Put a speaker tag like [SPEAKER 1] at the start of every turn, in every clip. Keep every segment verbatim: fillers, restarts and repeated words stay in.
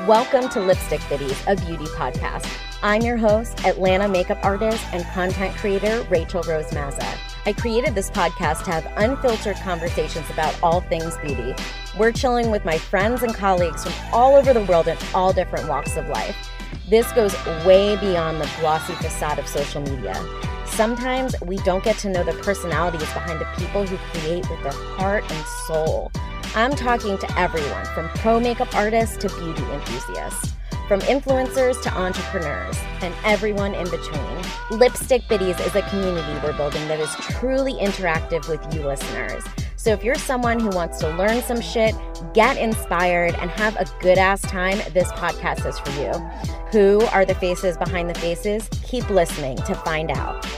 [SPEAKER 1] Welcome to Lipstick Biddies, a beauty podcast. I'm your host, Atlanta makeup artist and content creator, Rachel Rose Mazza. I created this podcast to have unfiltered conversations about all things beauty. We're chilling with my friends and colleagues from all over the world in all different walks of life. This goes way beyond the glossy facade of social media. Sometimes we don't get to know the personalities behind the people who create with their heart and soul. I'm talking to everyone from pro makeup artists to beauty enthusiasts, from influencers to entrepreneurs, and everyone in between. Lipstick Biddies is a community we're building that is truly interactive with you listeners. So if you're someone who wants to learn some shit, get inspired, and have a good-ass time, this podcast is for you. Who are the faces behind the faces? Keep listening to find out.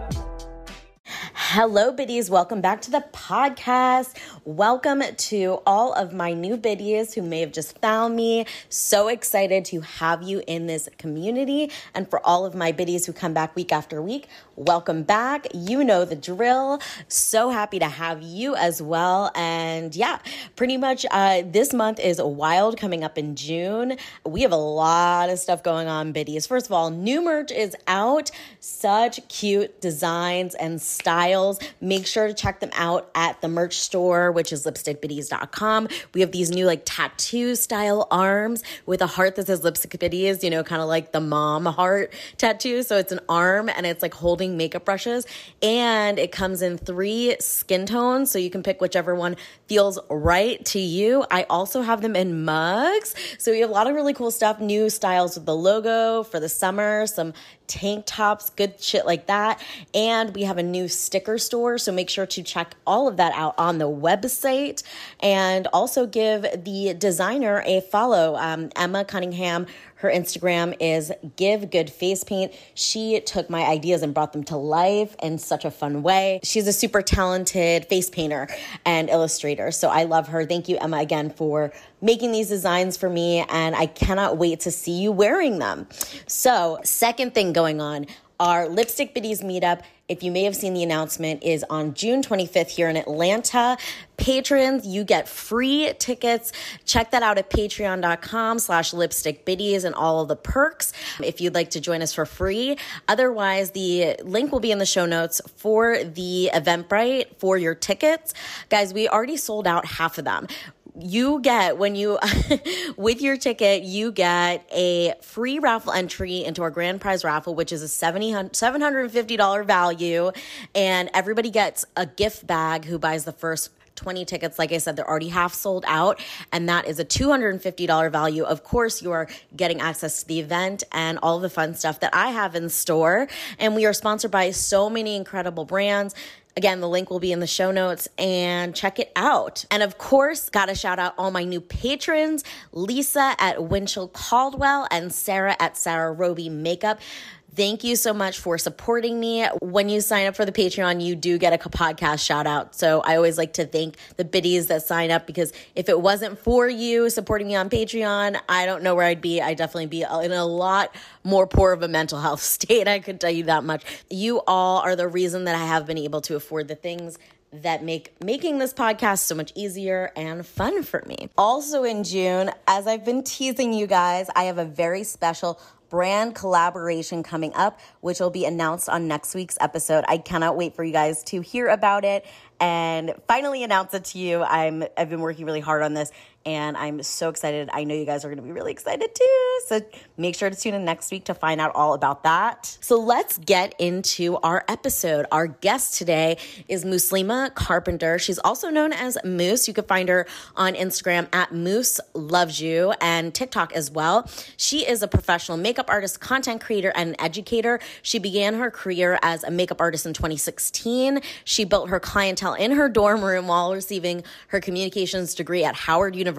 [SPEAKER 1] Hello, biddies. Welcome back to the podcast. Welcome to all of my new biddies who may have just found me. So excited to have you in this community. And for all of my biddies who come back week after week, welcome back. You know the drill. So happy to have you as well. And yeah, pretty much uh, this month is wild coming up in June. We have a lot of stuff going on, biddies. First of all, new merch is out. Such cute designs and styles. Make sure to check them out at the merch store, which is lipstick biddies dot com. We have these new like tattoo style arms with a heart that says Lipstick Biddies, you know, kind of like the mom heart tattoo. So it's an arm and it's like holding makeup brushes, and it comes in three skin tones. So you can pick whichever one feels right to you. I also have them in mugs. So we have a lot of really cool stuff, new styles with the logo for the summer, some tank tops, good shit like that. And we have a new sticker store. So make sure to check all of that out on the website, and also give the designer a follow. Um, Emma Cunningham, her Instagram is Give Good Face Paint. She took my ideas and brought them to life in such a fun way. She's a super talented face painter and illustrator. So I love her. Thank you, Emma, again, for making these designs for me. And I cannot wait to see you wearing them. So second thing going on, our Lipstick Biddies meetup, if you may have seen the announcement, is on June twenty-fifth here in Atlanta. Patrons, you get free tickets. Check that out at patreon.com slash lipstick biddies and all of the perks if you'd like to join us for free. Otherwise, the link will be in the show notes for the Eventbrite for your tickets. Guys, we already sold out half of them. You get, when you, with your ticket, you get a free raffle entry into our grand prize raffle, which is a seven hundred fifty dollars value. And everybody gets a gift bag who buys the first twenty tickets. Like I said, they're already half sold out, and that is a two hundred fifty dollars value. Of course, you are getting access to the event and all of the fun stuff that I have in store. And we are sponsored by so many incredible brands. Again, the link will be in the show notes, and check it out. And of course, got to shout out all my new patrons, Lisa at Winchell Caldwell and Sarah at Sarah Roby Makeup. Thank you so much for supporting me. When you sign up for the Patreon, you do get a podcast shout out. So I always like to thank the biddies that sign up, because if it wasn't for you supporting me on Patreon, I don't know where I'd be. I'd definitely be in a lot more poor of a mental health state. I could tell you that much. You all are the reason that I have been able to afford the things that make making this podcast so much easier and fun for me. Also in June, as I've been teasing you guys, I have a very special brand collaboration coming up, which will be announced on next week's episode. I cannot wait for you guys to hear about it and finally announce it to you. I'm, I've been working really hard on this, and I'm so excited. I know you guys are going to be really excited too. So make sure to tune in next week to find out all about that. So let's get into our episode. Our guest today is Muslima Carpenter. She's also known as Moose. You can find her on Instagram at Moose Loves You and TikTok as well. She is a professional makeup artist, content creator, and an educator. She began her career as a makeup artist in twenty sixteen. She built her clientele in her dorm room while receiving her communications degree at Howard University.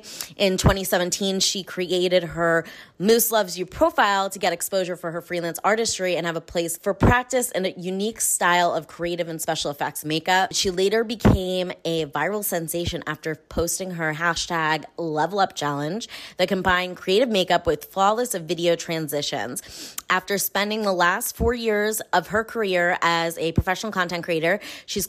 [SPEAKER 1] In twenty seventeen, she created her Moose Loves You profile to get exposure for her freelance artistry and have a place for practice and a unique style of creative and special effects makeup. She later became a viral sensation after posting her hashtag Level Up Challenge that combined creative makeup with flawless video transitions. After spending the last four years of her career as a professional content creator, she's collaborated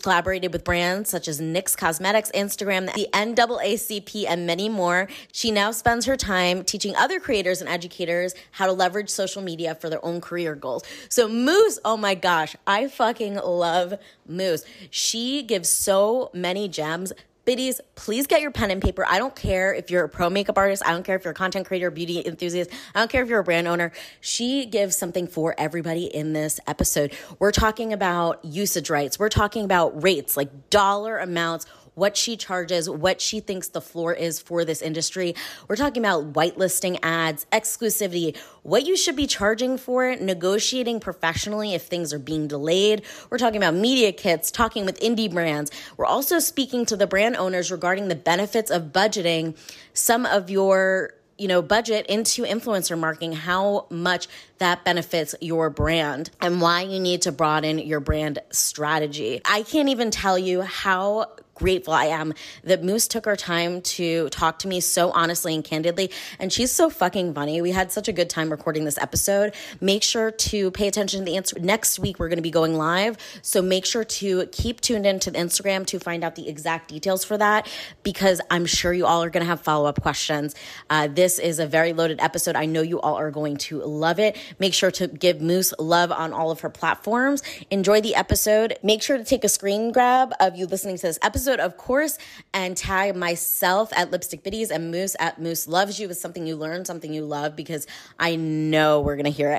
[SPEAKER 1] collaborated with brands such as NYX Cosmetics, Instagram, the N double A C P, and many more. She now spends her time teaching other creators and educators how to leverage social media for their own career goals. So Mousse, oh my gosh, I fucking love Mousse. She gives so many gems. Biddies, please get your pen and paper. I don't care if you're a pro makeup artist. I don't care if you're a content creator, beauty enthusiast. I don't care if you're a brand owner. She gives something for everybody in this episode. We're talking about usage rights. We're talking about rates, like dollar amounts, what she charges, what she thinks the floor is for this industry. We're talking about whitelisting ads, exclusivity, what you should be charging for it, negotiating professionally if things are being delayed. We're talking about media kits, talking with indie brands. We're also speaking to the brand owners regarding the benefits of budgeting some of your you know, budget into influencer marketing, how much that benefits your brand and why you need to broaden your brand strategy. I can't even tell you how grateful I am that Mousse took her time to talk to me so honestly and candidly. And she's so fucking funny. We had such a good time recording this episode. Make sure to pay attention to the answer. Next week, we're going to be going live. So make sure to keep tuned into the Instagram to find out the exact details for that, because I'm sure you all are going to have follow-up questions. Uh, this is a very loaded episode. I know you all are going to love it. Make sure to give Mousse love on all of her platforms. Enjoy the episode. Make sure to take a screen grab of you listening to this episode, of course, and tag myself at Lipstick Biddies and Mousse at Mousse Loves You with something you learn, something you love, because I know we're going to hear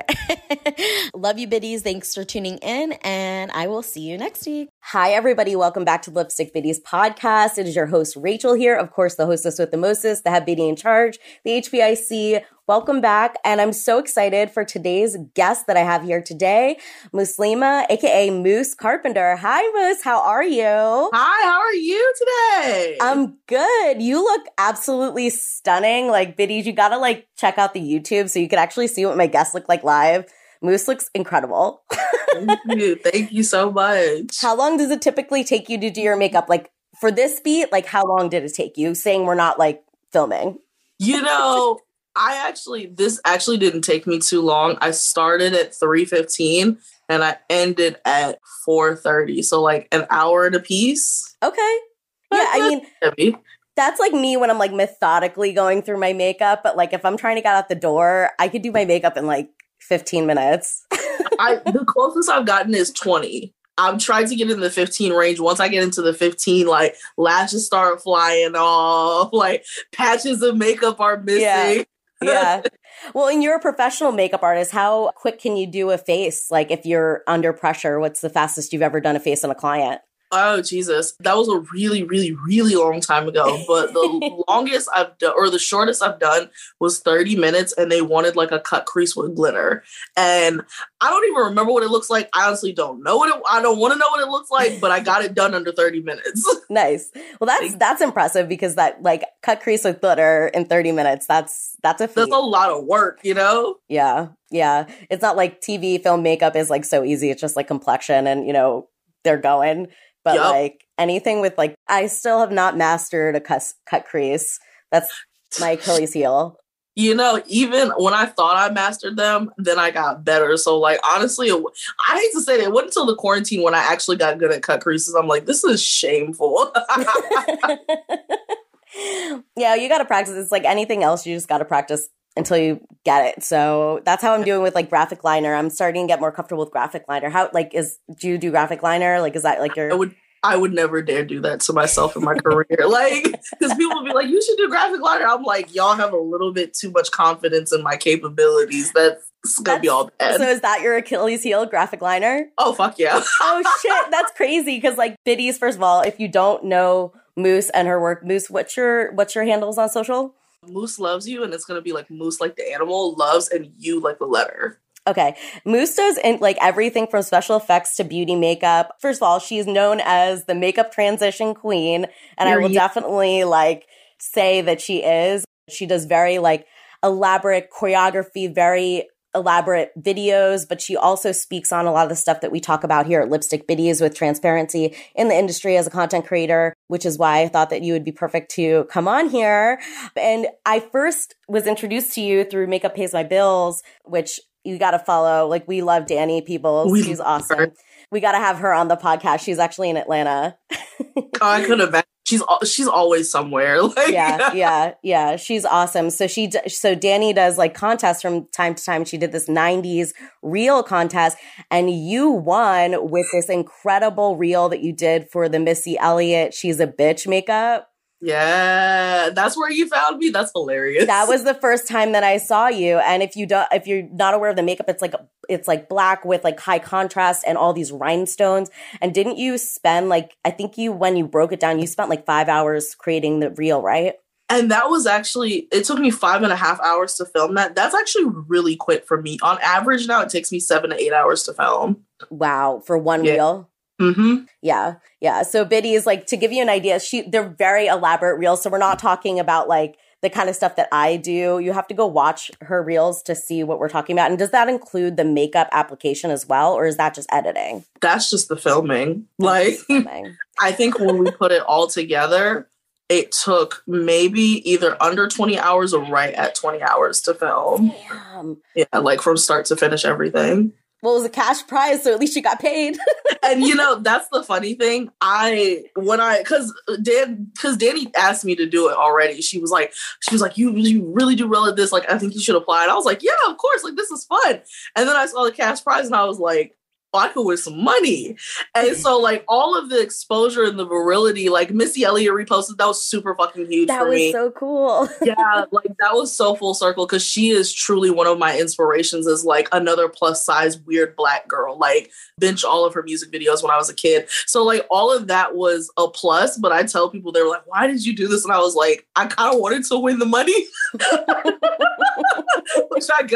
[SPEAKER 1] it. Love you, Biddies. Thanks for tuning in, and I will see you next week. Hi, everybody. Welcome back to Lipstick Biddies podcast. It is your host, Rachel here. Of course, the hostess with the mostest, the head biddy in charge, the H B I C. Welcome back. And I'm so excited for today's guest that I have here today, Muslima, A K A Mousse Carpenter. Hi, Mousse. How are you?
[SPEAKER 2] Hi, how are you today?
[SPEAKER 1] I'm good. You look absolutely stunning. Like, biddies, you got to like check out the YouTube so you can actually see what my guests look like live. Mousse looks incredible.
[SPEAKER 2] Thank you. Thank you so much.
[SPEAKER 1] How long does it typically take you to do your makeup? Like, for this beat, like, how long did it take you? Saying we're not like filming.
[SPEAKER 2] You know, I actually, this actually didn't take me too long. I started at three fifteen and I ended at four thirty. So like an hour and a piece.
[SPEAKER 1] Okay. Yeah, I mean, heavy. That's like me when I'm like methodically going through my makeup. But like if I'm trying to get out the door, I could do my makeup in like fifteen minutes.
[SPEAKER 2] I the closest I've gotten is twenty. I'm trying to get in the fifteen range. Once I get into the fifteen, like lashes start flying off, like patches of makeup are missing.
[SPEAKER 1] Yeah. Yeah. Well, and you're a professional makeup artist. How quick can you do a face? Like if you're under pressure, what's the fastest you've ever done a face on a client?
[SPEAKER 2] Oh, Jesus. That was a really, really, really long time ago. But the longest I've done, or the shortest I've done was thirty minutes, and they wanted like a cut crease with glitter. And I don't even remember what it looks like. I honestly don't know what it, I don't want to know what it looks like, but I got it done under thirty minutes.
[SPEAKER 1] Nice. Well, that's, that's impressive because that like cut crease with glitter in thirty minutes, that's, that's a feat.
[SPEAKER 2] That's a lot of work, you know?
[SPEAKER 1] Yeah. Yeah. It's not like T V film makeup is like so easy. It's just like complexion and, you know, they're going. But yep. Like anything with like, I still have not mastered a cut, cut crease. That's my Achilles heel.
[SPEAKER 2] You know, even when I thought I mastered them, then I got better. So like, honestly, it, I hate to say that it wasn't until the quarantine when I actually got good at cut creases. I'm like, this is shameful.
[SPEAKER 1] Yeah, you got to practice. It's like anything else. You just got to practice until you get it. So that's how I'm doing with like graphic liner. I'm starting to get more comfortable with graphic liner. How like is do you do graphic liner? Like is that like your
[SPEAKER 2] I would I would never dare do that to myself in my career. Like because people would be like, you should do graphic liner. I'm like, y'all have a little bit too much confidence in my capabilities. That's gonna
[SPEAKER 1] that's,
[SPEAKER 2] be all bad.
[SPEAKER 1] So is that your Achilles heel, graphic liner?
[SPEAKER 2] Oh fuck yeah.
[SPEAKER 1] Oh shit, that's crazy. Cause like biddies, first of all, if you don't know Mousse and her work, Mousse, what's your what's your handles on social?
[SPEAKER 2] Mousse Loves You, and it's going to be like Mousse like the animal, loves, and you like the letter.
[SPEAKER 1] Okay. Mousse does in, like everything from special effects to beauty makeup. First of all, she's known as the makeup transition queen, and You're I will you- definitely like say that she is. She does very like elaborate choreography, very elaborate videos, but she also speaks on a lot of the stuff that we talk about here at Lipstick Biddies with transparency in the industry as a content creator, which is why I thought that you would be perfect to come on here. And I first was introduced to you through Makeup Pays My Bills, which you got to follow. Like we love Danny Peoples. We She's awesome. Her. We got to have her on the podcast. She's actually in Atlanta.
[SPEAKER 2] Oh, I could have. She's she's always somewhere. Like,
[SPEAKER 1] yeah, yeah, yeah. She's awesome. So she so Danny does like contests from time to time. She did this nineties reel contest, and you won with this incredible reel that you did for the Missy Elliott "She's a Bitch" makeup.
[SPEAKER 2] Yeah, that's where you found me. That's hilarious.
[SPEAKER 1] That was the first time that I saw you. And if you don't, if you're not aware of the makeup, it's like it's like black with like high contrast and all these rhinestones. And didn't you spend like I think you when you broke it down, you spent like five hours creating the reel, right?
[SPEAKER 2] And that was actually, it took me five and a half hours to film that. That's actually really quick for me. On average now, it takes me seven to eight hours to film.
[SPEAKER 1] Wow, for one
[SPEAKER 2] yeah.
[SPEAKER 1] reel.
[SPEAKER 2] Mm-hmm.
[SPEAKER 1] Yeah. Yeah. So Biddy is like, to give you an idea, she they're very elaborate reels. So we're not talking about like the kind of stuff that I do. You have to go watch her reels to see what we're talking about. And does that include the makeup application as well? Or is that just editing?
[SPEAKER 2] That's just the filming. Like, filming. I think when we put it all together, it took maybe either under twenty hours or right at twenty hours to film.
[SPEAKER 1] Damn.
[SPEAKER 2] Yeah. Like from start to finish everything.
[SPEAKER 1] Well, it was a cash prize, so at least you got paid.
[SPEAKER 2] And, you know, that's the funny thing. I, when I, because Dan, because Danny asked me to do it already. She was like, she was like, you, you really do well at this. Like, I think you should apply. And I was like, yeah, of course. Like, this is fun. And then I saw the cash prize and I was like, oh, I could win some money. And so, like, all of the exposure and the virility, like, Missy Elliott reposted, that was super fucking huge
[SPEAKER 1] that
[SPEAKER 2] for me.
[SPEAKER 1] That was so cool.
[SPEAKER 2] Yeah, like, that was so full circle because she is truly one of my inspirations as, like, another plus-size weird black girl. Like, binge all of her music videos when I was a kid. So, like, all of that was a plus, but I tell people, they were like, why did you do this? And I was like, I kind of wanted to win the money, which I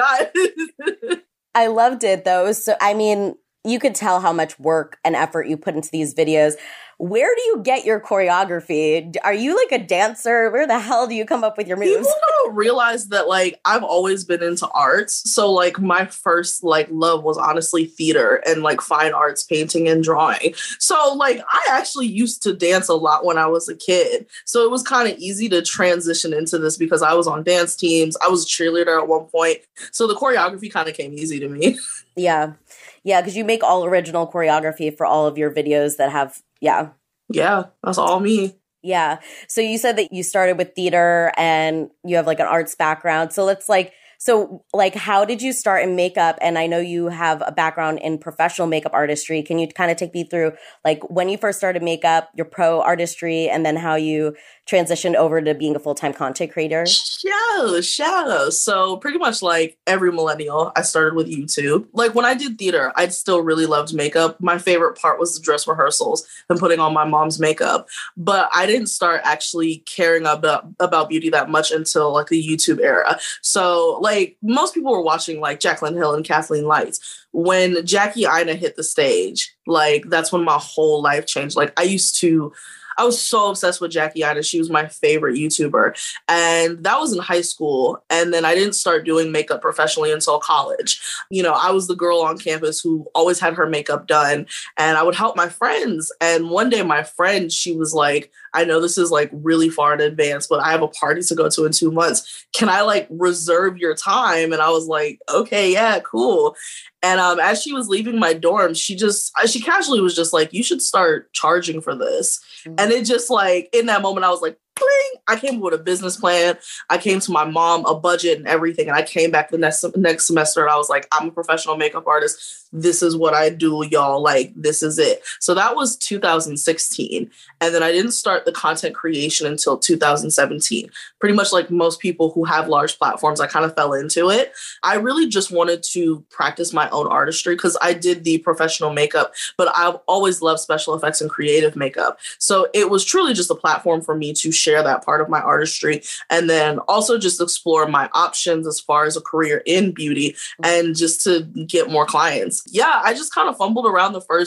[SPEAKER 2] got.
[SPEAKER 1] I loved it, though. So, I mean, you could tell how much work and effort you put into these videos. Where do you get your choreography? Are you like a dancer? Where the hell do you come up with your moves?
[SPEAKER 2] People don't realize that, like, I've always been into arts. So, like, my first, like, love was honestly theater and, like, fine arts, painting and drawing. So, like, I actually used to dance a lot when I was a kid. So it was kind of easy to transition into this because I was on dance teams. I was a cheerleader at one point. So the choreography kind of came easy to me.
[SPEAKER 1] Yeah. Yeah, because you make all original choreography for all of your videos that have, yeah.
[SPEAKER 2] Yeah, that's all me.
[SPEAKER 1] Yeah. So you said that you started with theater and you have like an arts background. So let's like, so like, how did you start in makeup? And I know you have a background in professional makeup artistry. Can you kind of take me through like when you first started makeup, your pro artistry, and then how you transitioned over to being a full-time content creator?
[SPEAKER 2] Sure, sure. So pretty much like every millennial, I started with YouTube. Like when I did theater, I still really loved makeup. My favorite part was the dress rehearsals and putting on my mom's makeup. But I didn't start actually caring about, about beauty that much until like the YouTube era. So like most people were watching like Jaclyn Hill and Kathleen Lights. When Jackie Aina hit the stage, like that's when my whole life changed. Like I used to I was so obsessed with Jackie Aina. She was my favorite YouTuber. And that was in high school. And then I didn't start doing makeup professionally until college. You know, I was the girl on campus who always had her makeup done. And I would help my friends. And one day my friend, she was like, I know this is like really far in advance, but I have a party to go to in two months. Can I like reserve your time? And I was like, okay, yeah, cool. And um, as she was leaving my dorm, she just, she casually was just like, you should start charging for this. Mm-hmm. And it just like, in that moment, I was like, bling, I came up with a business plan. I came to my mom, a budget and everything. And I came back the next, next semester and I was like, I'm a professional makeup artist. This is what I do, y'all. Like, this is it. So that was two thousand sixteen. And then I didn't start the content creation until two thousand seventeen. Pretty much like most people who have large platforms, I kind of fell into it. I really just wanted to practice my own artistry because I did the professional makeup, but I've always loved special effects and creative makeup. So it was truly just a platform for me to share that part of my artistry and then also just explore my options as far as a career in beauty and just to get more clients. Yeah, I just kind of fumbled around the first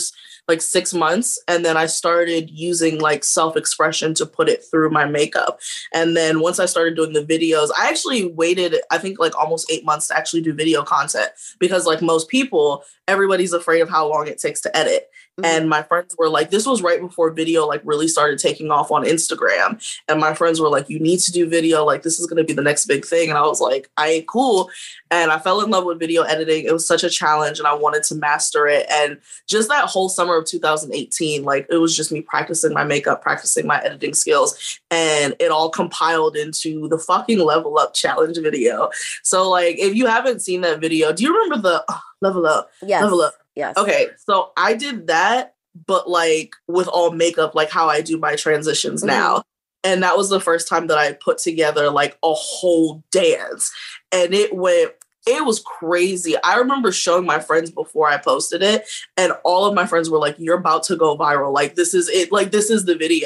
[SPEAKER 2] like six months. And then I started using like self-expression to put it through my makeup. And then once I started doing the videos, I actually waited, I think like almost eight months to actually do video content because like most people, everybody's afraid of how long it takes to edit. Mm-hmm. And my friends were like, this was right before video like really started taking off on Instagram. And my friends were like, you need to do video. Like this is going to be the next big thing. And I was like, I ain't cool. And I fell in love with video editing. It was such a challenge and I wanted to master it. And just that whole summer of two thousand eighteen, like it was just me practicing my makeup, practicing my editing skills. And it all compiled into the fucking Level Up challenge video. So like, if you haven't seen that video, do you remember the oh, Level Up?
[SPEAKER 1] Yes.
[SPEAKER 2] Level Up.
[SPEAKER 1] Yes.
[SPEAKER 2] Okay. So I did that, but like with all makeup, like how I do my transitions now. Mm-hmm. And that was the first time that I put together like a whole dance. And it went, it was crazy. I remember showing my friends before I posted it, and all of my friends were like, you're about to go viral. Like, this is it. Like, this is the video.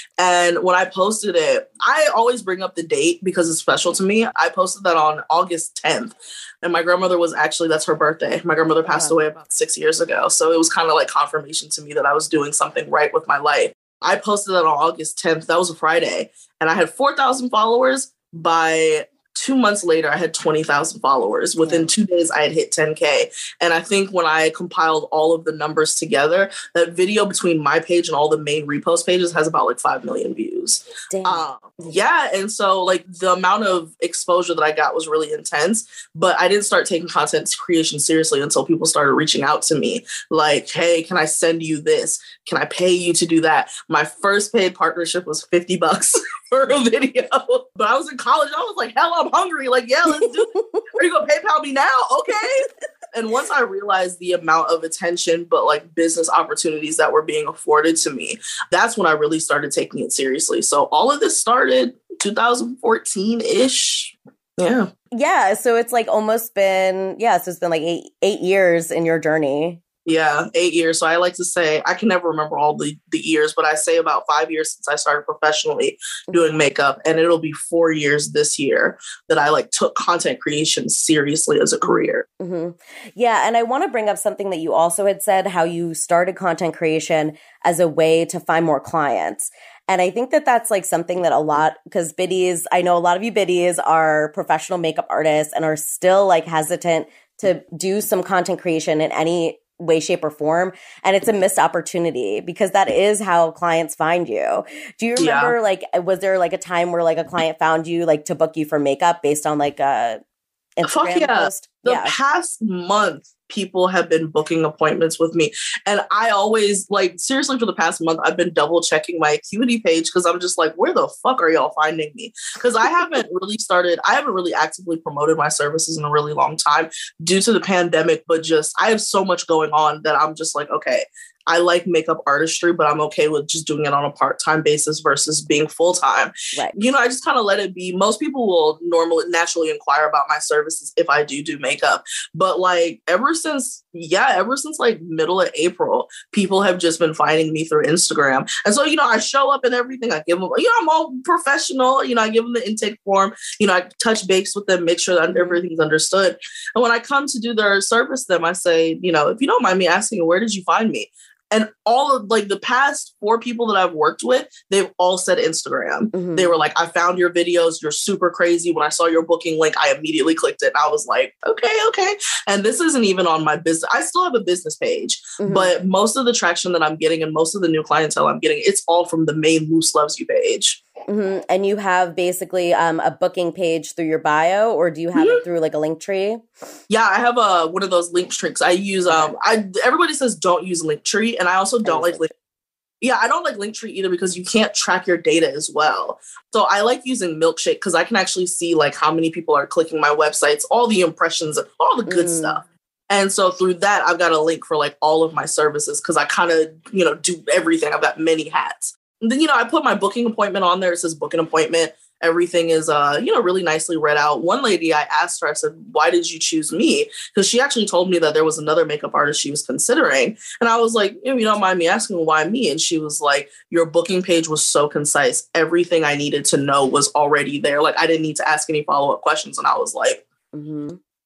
[SPEAKER 2] And when I posted it, I always bring up the date because it's special to me. I posted that on August tenth. And my grandmother was actually, that's her birthday. My grandmother passed away about six years ago. So it was kind of like confirmation to me that I was doing something right with my life. I posted that on August tenth. That was a Friday. And I had four thousand followers. By two months later, I had twenty thousand followers. Within two days, I had hit ten K. And I think when I compiled all of the numbers together, that video between my page and all the main repost pages has about like five million views.
[SPEAKER 1] Damn.
[SPEAKER 2] Um, yeah. And so like the amount of exposure that I got was really intense, but I didn't start taking content creation seriously until people started reaching out to me. Like, hey, can I send you this? Can I pay you to do that? My first paid partnership was fifty bucks for a video. But I was in college. I was like, hell, I'm hungry. Like, yeah, let's do it. Are you going to PayPal me now? Okay. And once I realized the amount of attention, but like business opportunities that were being afforded to me, that's when I really started taking it seriously. So all of this started two thousand fourteen-ish. Yeah.
[SPEAKER 1] Yeah. So it's like almost been, yeah, so it's been like eight, eight years in your journey.
[SPEAKER 2] Yeah, eight years. So I like to say, I can never remember all the, the years, but I say about five years since I started professionally doing makeup. And it'll be four years this year that I like took content creation seriously as a career.
[SPEAKER 1] Mm-hmm. Yeah. And I want to bring up something that you also had said, how you started content creation as a way to find more clients. And I think that that's like something that a lot, because biddies, I know a lot of you biddies are professional makeup artists and are still like hesitant to do some content creation in any way, shape, or form. And it's a missed opportunity because that is how clients find you. Do you remember, yeah. like, was there like a time where like a client found you like to book you for makeup based on like a Instagram
[SPEAKER 2] Fuck yeah.
[SPEAKER 1] post?
[SPEAKER 2] The
[SPEAKER 1] yeah.
[SPEAKER 2] past month, people have been booking appointments with me. And I always, like, seriously, for the past month, I've been double checking my Acuity page because I'm just like, where the fuck are y'all finding me? Because I haven't really started, I haven't really actively promoted my services in a really long time due to the pandemic, but just, I have so much going on that I'm just like, okay, I like makeup artistry, but I'm okay with just doing it on a part-time basis versus being full-time.
[SPEAKER 1] Right.
[SPEAKER 2] You know, I just kind of let it be. Most people will normally naturally inquire about my services if I do do makeup. But like ever since, yeah, ever since like middle of April, people have just been finding me through Instagram. And so, you know, I show up and everything. I give them, you know, I'm all professional. You know, I give them the intake form. You know, I touch base with them, make sure that everything's understood. And when I come to do their service, them, I say, you know, if you don't mind me asking, where did you find me? And all of like the past four people that I've worked with, they've all said Instagram. Mm-hmm. They were like, I found your videos. You're super crazy. When I saw your booking link, I immediately clicked it. And I was like, okay, okay. And this isn't even on my business. I still have a business page, mm-hmm. but most of the traction that I'm getting and most of the new clientele I'm getting, it's all from the main Moose Loves You page.
[SPEAKER 1] Mm-hmm. And you have basically um, a booking page through your bio, or do you have mm-hmm. it through like a link tree?
[SPEAKER 2] Yeah, I have a one of those link tricks. I use um I everybody says don't use Linktree, and I also don't I like link Yeah, I don't like Linktree either because you can't track your data as well. So I like using Milkshake because I can actually see like how many people are clicking my websites, all the impressions, all the good mm. stuff. And so through that, I've got a link for like all of my services because I kind of, you know, do everything. I've got many hats. And then, you know, I put my booking appointment on there. It says book an appointment. Everything is, uh, you know, really nicely read out. One lady, I asked her, I said, why did you choose me? Because she actually told me that there was another makeup artist she was considering. And I was like, if you don't mind me asking, why me? And she was like, your booking page was so concise. Everything I needed to know was already there. Like, I didn't need to ask any follow-up questions. And I was like, mm-hmm.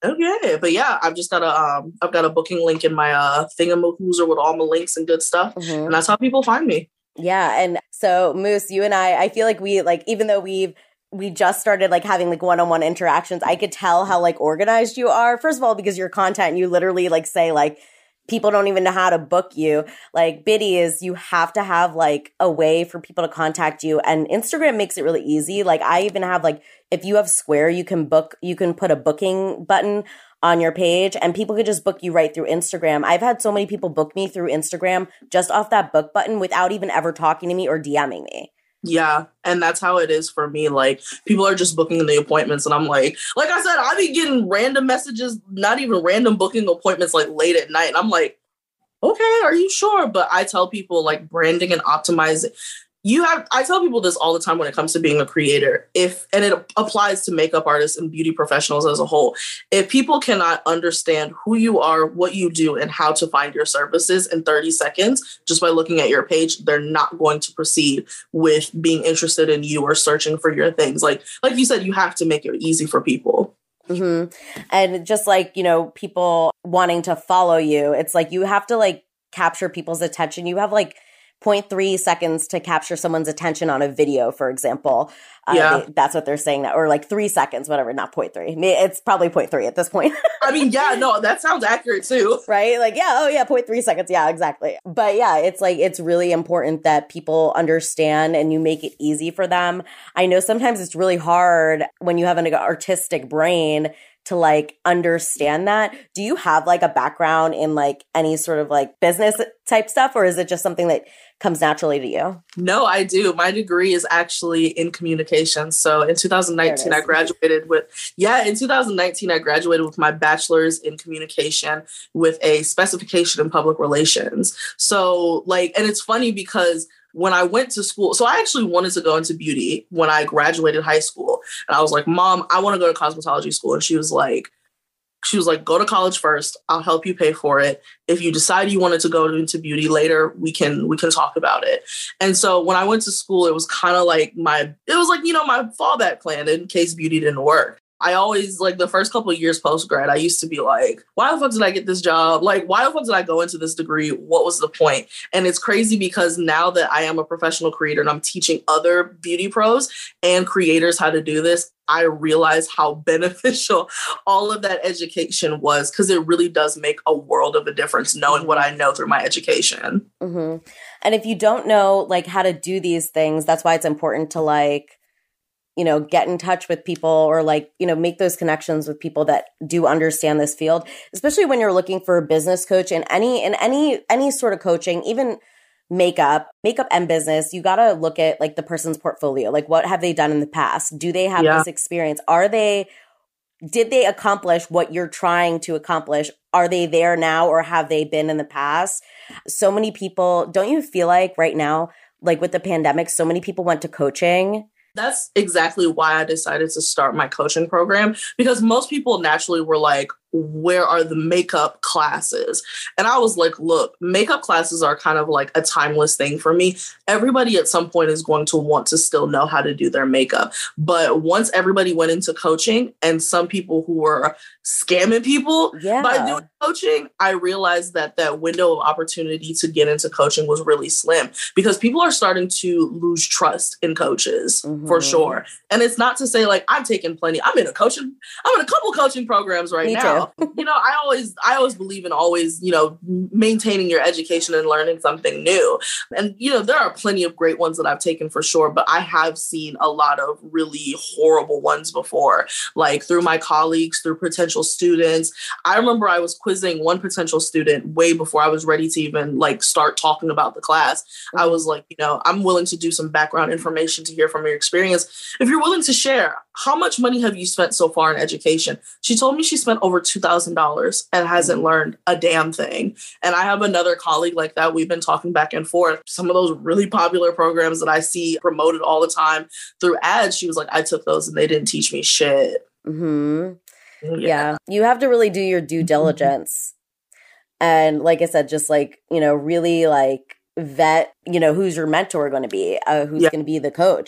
[SPEAKER 2] Okay, but yeah, I've just got a um, I've got a booking link in my uh thingamahoozer with all my links and good stuff,
[SPEAKER 1] Mm-hmm.
[SPEAKER 2] and that's how people find me.
[SPEAKER 1] Yeah, and so Moose, you and I, I feel like we like even though we've we just started like having like one-on-one interactions, I could tell how like organized you are. First of all, because your content, you literally like say like people don't even know how to book you. Like Biddy is, you have to have like a way for people to contact you, and Instagram makes it really easy. Like I even have like if you have Square, you can book, you can put a booking button on your page and people could just book you right through Instagram. I've had so many people book me through Instagram just off that book button without even ever talking to me or DMing me.
[SPEAKER 2] Yeah, and that's how it is for me. Like people are just booking the appointments and I'm like, like I said, I be getting random messages, not even random booking appointments like late at night. And I'm like, okay, are you sure? But I tell people like branding and optimizing. You have, I tell people this all the time when it comes to being a creator. If, and it applies to makeup artists and beauty professionals as a whole. If people cannot understand who you are, what you do, and how to find your services in thirty seconds, just by looking at your page, they're not going to proceed with being interested in you or searching for your things. Like, like you said, you have to make it easy for people.
[SPEAKER 1] Mm-hmm. And just like, you know, people wanting to follow you, it's like you have to like capture people's attention. You have like zero point three seconds to capture someone's attention on a video, for example. Uh,
[SPEAKER 2] yeah.
[SPEAKER 1] They, that's what they're saying now. Or like three seconds, whatever, not zero point three. It's probably zero point three at this point.
[SPEAKER 2] I mean, yeah, no, that sounds accurate too.
[SPEAKER 1] Right? Like, yeah, oh yeah, zero point three seconds. Yeah, exactly. But yeah, it's like, it's really important that people understand and you make it easy for them. I know sometimes it's really hard when you have an artistic brain to like understand that. Do you have like a background in like any sort of like business type stuff, or is it just something that comes naturally to you?
[SPEAKER 2] No, I do. My degree is actually in communication. So in two thousand nineteen, I graduated with, yeah, in two thousand nineteen, I graduated with my bachelor's in communication with a specification in public relations. So like, and it's funny because when I went to school, so I actually wanted to go into beauty when I graduated high school. And I was like, Mom, I want to go to cosmetology school. And she was like, She was like, go to college first. I'll help you pay for it. If you decide you wanted to go into beauty later, we can we can talk about it. And so when I went to school, it was kind of like my, it was like, you know, my fallback plan in case beauty didn't work. I always, like the first couple of years post-grad, I used to be like, why the fuck did I get this job? Like, why the fuck did I go into this degree? What was the point? And it's crazy because now that I am a professional creator and I'm teaching other beauty pros and creators how to do this, I realize how beneficial all of that education was, because it really does make a world of a difference knowing what I know through my education.
[SPEAKER 1] Mm-hmm. And if you don't know like how to do these things, that's why it's important to like, you know, get in touch with people or like, you know, make those connections with people that do understand this field, especially when you're looking for a business coach in any, in any, any sort of coaching, even makeup, makeup and business. You got to look at like the person's portfolio. Like what have they done in the past? Do they have yeah. this experience? Are they, did they accomplish what you're trying to accomplish? Are they there now or have they been in the past? So many people, don't you feel like right now, like with the pandemic, so many people went to coaching?
[SPEAKER 2] That's exactly why I decided to start my coaching program, because most people naturally were like, where are the makeup classes? And I was like, look, makeup classes are kind of like a timeless thing for me. Everybody at some point is going to want to still know how to do their makeup. But once everybody went into coaching and some people who were scamming people yeah. by doing coaching, I realized that that window of opportunity to get into coaching was really slim, because people are starting to lose trust in coaches mm-hmm. for sure. And it's not to say like I'm taking plenty. I'm in a coaching, I'm in a couple coaching programs right
[SPEAKER 1] Me
[SPEAKER 2] now.
[SPEAKER 1] Too.
[SPEAKER 2] You know, I always, I always believe in always, you know, maintaining your education and learning something new. And, you know, there are plenty of great ones that I've taken for sure, but I have seen a lot of really horrible ones before, like through my colleagues, through potential students. I remember I was quizzing one potential student way before I was ready to even like start talking about the class. Mm-hmm. I was like, you know, I'm willing to do some background information to hear from your experience. If you're willing to share, how much money have you spent so far in education? She told me she spent over two thousand dollars and hasn't learned a damn thing. And I have another colleague like that. We've been talking back and forth. Some of those really popular programs that I see promoted all the time through ads, she was like, I took those and they didn't teach me shit.
[SPEAKER 1] Mm-hmm. Yeah. yeah. You have to really do your due diligence. And like I said, just like, you know, really like vet, you know, who's your mentor going to be, uh, who's yeah. going to be the coach.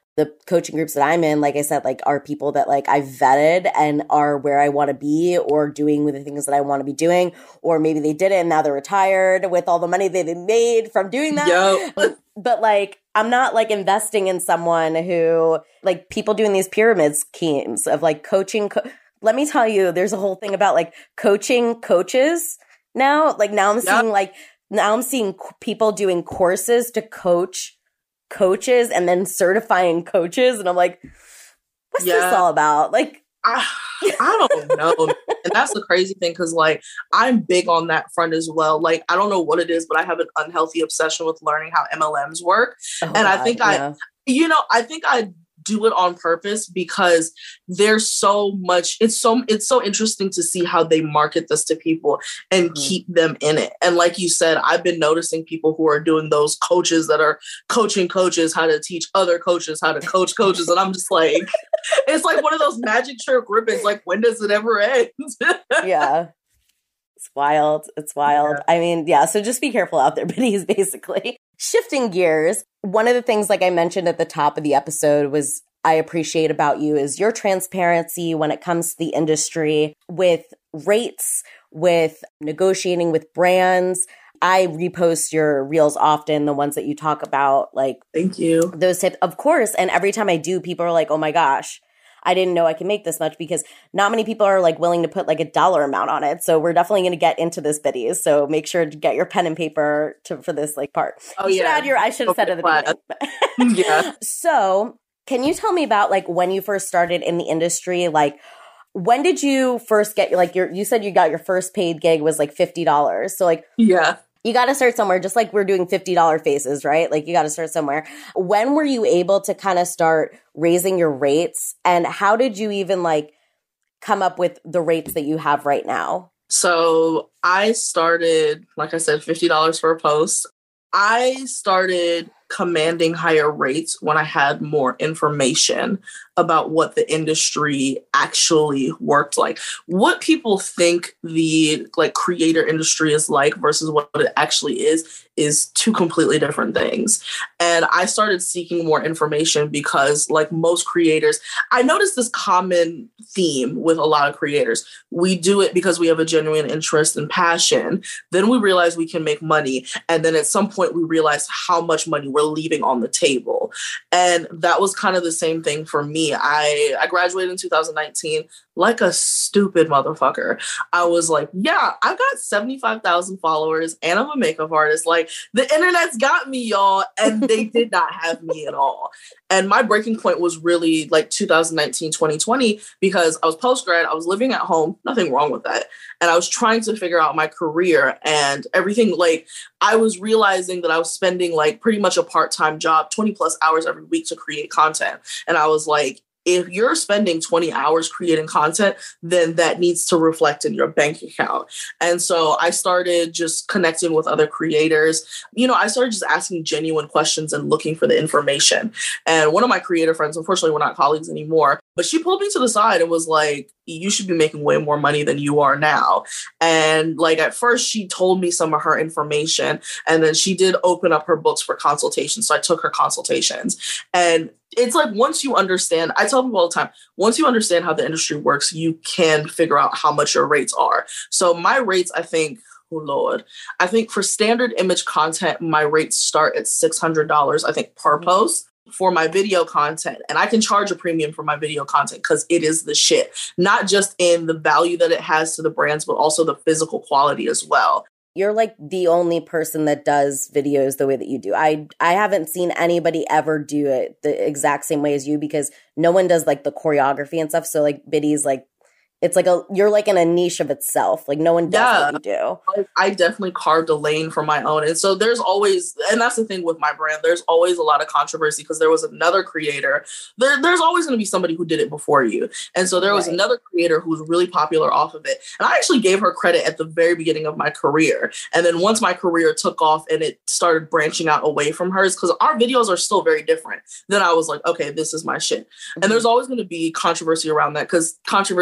[SPEAKER 1] the coaching groups that I'm in, like I said, like are people that like I've vetted and are where I want to be or doing with the things that I want to be doing. Or maybe they did it and now they're retired with all the money that they made from doing that.
[SPEAKER 2] Yep.
[SPEAKER 1] But like, I'm not like investing in someone who like people doing these pyramid schemes of like coaching. Co- Let me tell you, there's a whole thing about like coaching coaches now. Like now I'm yep. seeing like, now I'm seeing people doing courses to coach coaches and then certifying coaches. And I'm like, what's yeah. this all about? Like,
[SPEAKER 2] I, I don't know. And that's the crazy thing. Cause like, I'm big on that front as well. Like, I don't know what it is, but I have an unhealthy obsession with learning how M L Ms work. Oh, and God, I think yeah. I, you know, I think I do it on purpose because there's so much, it's so, it's so interesting to see how they market this to people and mm-hmm. keep them in it. And like you said, I've been noticing people who are doing those coaches that are coaching coaches how to teach other coaches how to coach coaches. And I'm just like, it's like one of those magic trick ribbons. Like, when does it ever end?
[SPEAKER 1] Yeah. It's wild. It's wild. Yeah. I mean, yeah. So just be careful out there, biddies, basically. Shifting gears, one of the things, like I mentioned at the top of the episode, was I appreciate about you is your transparency when it comes to the industry with rates, with negotiating with brands. I repost your reels often, the ones that you talk about, like,
[SPEAKER 2] thank you.
[SPEAKER 1] Those tips, of course. And every time I do, people are like, oh my gosh, I didn't know I could make this much, because not many people are like willing to put like a dollar amount on it. So we're definitely going to get into this, biddies. So make sure to get your pen and paper to, for this like part. Oh, you yeah. should add your, I should have okay, said it at the beginning. Yeah. So can you tell me about like when you first started in the industry? Like, when did you first get like your, you said you got your first paid gig was like fifty dollars. So like,
[SPEAKER 2] yeah.
[SPEAKER 1] You got to start somewhere, just like we're doing fifty dollars faces, right? Like you got to start somewhere. When were you able to kind of start raising your rates, and how did you even like come up with the rates that you have right now?
[SPEAKER 2] So I started, like I said, fifty dollars for a post. I started commanding higher rates when I had more information about what the industry actually worked like. What people think the like creator industry is like versus what it actually is, is two completely different things. And I started seeking more information because like most creators, I noticed this common theme with a lot of creators. We do it because we have a genuine interest and passion. Then we realize we can make money. And then at some point we realize how much money we're leaving on the table. And that was kind of the same thing for me. I, I graduated in two thousand nineteen like a stupid motherfucker. I was like, yeah, I've got seventy-five thousand followers and I'm a makeup artist. Like, the internet's got me, y'all. And they did not have me at all. And my breaking point was really like two thousand nineteen, twenty twenty, because I was post-grad, I was living at home, nothing wrong with that. And I was trying to figure out my career and everything. Like, I was realizing that I was spending like pretty much a part-time job, twenty plus hours every week to create content. And I was like, if you're spending twenty hours creating content, then that needs to reflect in your bank account. And so I started just connecting with other creators. You know, I started just asking genuine questions and looking for the information. And one of my creator friends, unfortunately, we're not colleagues anymore, but she pulled me to the side and was like, you should be making way more money than you are now. And like, at first she told me some of her information, and then she did open up her books for consultations. So I took her consultations. And it's like, once you understand, I tell people all the time, once you understand how the industry works, you can figure out how much your rates are. So my rates, I think, oh Lord, I think for standard image content, my rates start at six hundred dollars, I think, per post. For my video content. And I can charge a premium for my video content because it is the shit, not just in the value that it has to the brands, but also the physical quality as well.
[SPEAKER 1] You're like the only person that does videos the way that you do. I I haven't seen anybody ever do it the exact same way as you, because no one does like the choreography and stuff. So like Biddy's like, it's like a, you're like in a niche of itself. Like no one does yeah, what you do.
[SPEAKER 2] I definitely carved a lane for my own. And so there's always, and that's the thing with my brand, there's always a lot of controversy because there was another creator. There, there's always going to be somebody who did it before you. And so there was right. another creator who was really popular off of it. And I actually gave her credit at the very beginning of my career. And then once my career took off and it started branching out away from hers, because our videos are still very different, then I was like, okay, this is my shit. Mm-hmm. And there's always going to be controversy around that, because controversy is the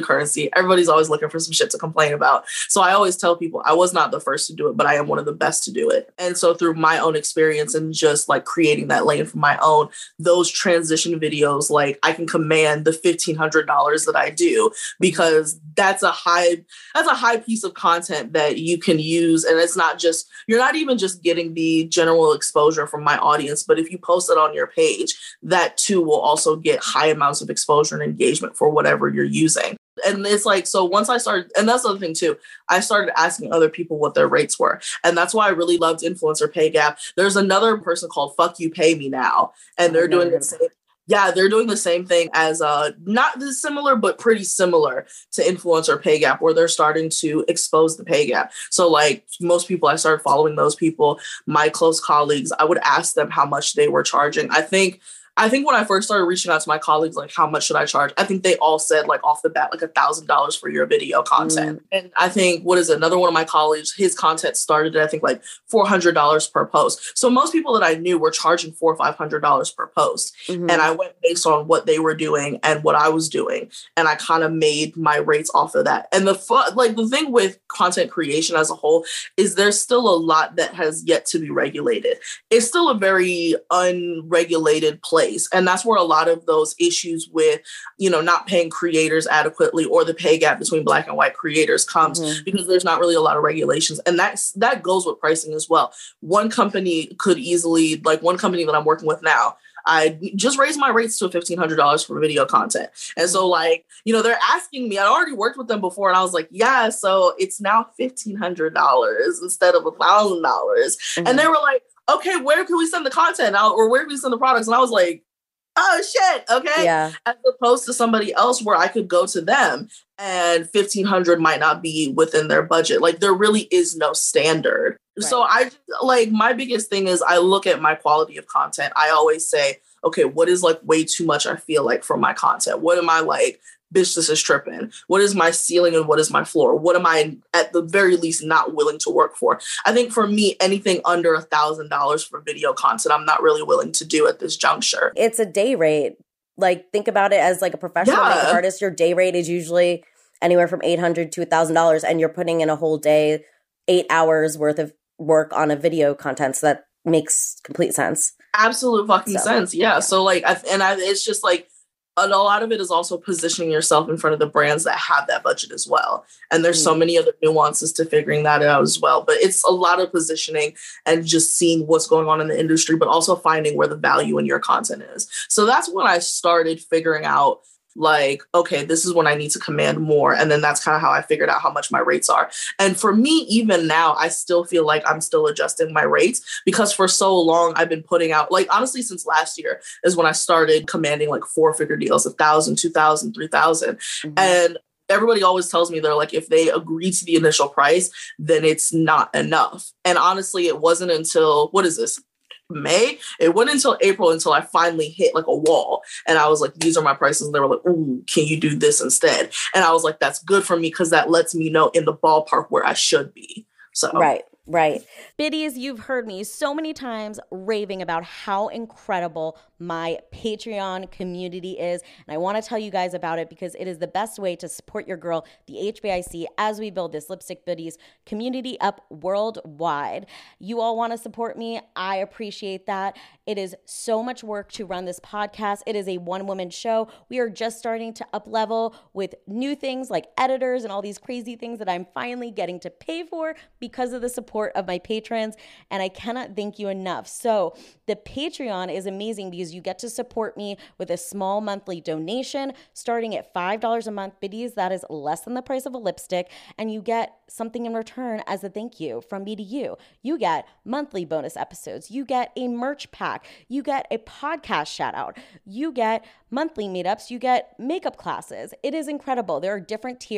[SPEAKER 2] currency. Everybody's always looking for some shit to complain about. So I always tell people I was not the first to do it, but I am one of the best to do it. And so through my own experience and just like creating that lane for my own, those transition videos, like I can command the fifteen hundred dollars that I do, because that's a high, that's a high piece of content that you can use. And it's not just, you're not even just getting the general exposure from my audience, but if you post it on your page, that too will also get high amounts of exposure and engagement for whatever you're using. And it's like, so once I started, and that's the other thing too, I started asking other people what their rates were. And that's why I really loved Influencer Pay Gap. There's another person called Fuck You Pay Me Now, and they're doing the same. Yeah, they're doing the same thing as uh not this similar, but pretty similar to Influencer Pay Gap, where they're starting to expose the pay gap. So like most people, I started following those people, my close colleagues, I would ask them how much they were charging. I think I think when I first started reaching out to my colleagues, like, how much should I charge? I think they all said, like, off the bat, like a thousand dollars for your video content. Mm. And I think, what is it? Another one of my colleagues, his content started at, I think, like four hundred dollars per post. So most people that I knew were charging four or five hundred dollars per post. Mm-hmm. And I went based on what they were doing and what I was doing. And I kind of made my rates off of that. And the fu- like the thing with content creation as a whole is there's still a lot that has yet to be regulated. It's still a very unregulated place. And that's where a lot of those issues with, you know, not paying creators adequately or the pay gap between Black and white creators comes, mm-hmm. because there's not really a lot of regulations. And that's, that goes with pricing as well. One company could easily, like one company that I'm working with now, I just raised my rates to fifteen hundred dollars for video content. And so like, you know, they're asking me, I already worked with them before. And I was like, yeah, so it's now fifteen hundred dollars instead of one thousand dollars. Mm-hmm. And they were like, okay, where can we send the content out, or where can we send the products? And I was like, oh shit, okay.
[SPEAKER 1] Yeah.
[SPEAKER 2] As opposed to somebody else where I could go to them and fifteen hundred might not be within their budget. Like there really is no standard. Right. So I like, my biggest thing is I look at my quality of content. I always say, okay, what is like way too much I feel like for my content? What am I like, bitch, this is tripping? What is my ceiling and what is my floor? What am I at the very least not willing to work for? I think for me, anything under a thousand dollars for video content, I'm not really willing to do at this juncture.
[SPEAKER 1] It's a day rate. Like think about it as like a professional
[SPEAKER 2] yeah.
[SPEAKER 1] makeup artist. Your day rate is usually anywhere from eight hundred dollars to one thousand dollars, and you're putting in a whole day, eight hours worth of work on a video content. So that makes complete sense.
[SPEAKER 2] Absolute fucking
[SPEAKER 1] so,
[SPEAKER 2] sense. Yeah. yeah. So like, I, and I, it's just like, a lot of it is also positioning yourself in front of the brands that have that budget as well. And there's mm. so many other nuances to figuring that out as well. But it's a lot of positioning and just seeing what's going on in the industry, but also finding where the value in your content is. So that's when I started figuring out like, okay, this is when I need to command more. And then that's kind of how I figured out how much my rates are. And for me, even now, I still feel like I'm still adjusting my rates, because for so long I've been putting out, like, honestly, since last year is when I started commanding like four figure deals, a thousand, two thousand, three thousand. Mm-hmm. And everybody always tells me, they're like, if they agree to the initial price, then it's not enough. And honestly, it wasn't until, what is this? May, it wasn't until April until I finally hit like a wall. And I was like, these are my prices. And they were like, ooh, can you do this instead? And I was like, that's good for me, because that lets me know in the ballpark where I should be. So
[SPEAKER 1] right. Right. Biddies, you've heard me so many times raving about how incredible my Patreon community is. And I want to tell you guys about it because it is the best way to support your girl, the H B I C, as we build this Lipstick Biddies community up worldwide. You all want to support me. I appreciate that. It is so much work to run this podcast. It is a one-woman show. We are just starting to up level with new things like editors and all these crazy things that I'm finally getting to pay for because of the support of my patrons, and I cannot thank you enough. So the Patreon is amazing because you get to support me with a small monthly donation starting at five dollars a month. Biddies, that is less than the price of a lipstick, and you get something in return as a thank you from me to you. You get monthly bonus episodes. You get a merch pack. You get a podcast shout out. You get monthly meetups. You get makeup classes. It is incredible. There are different tiers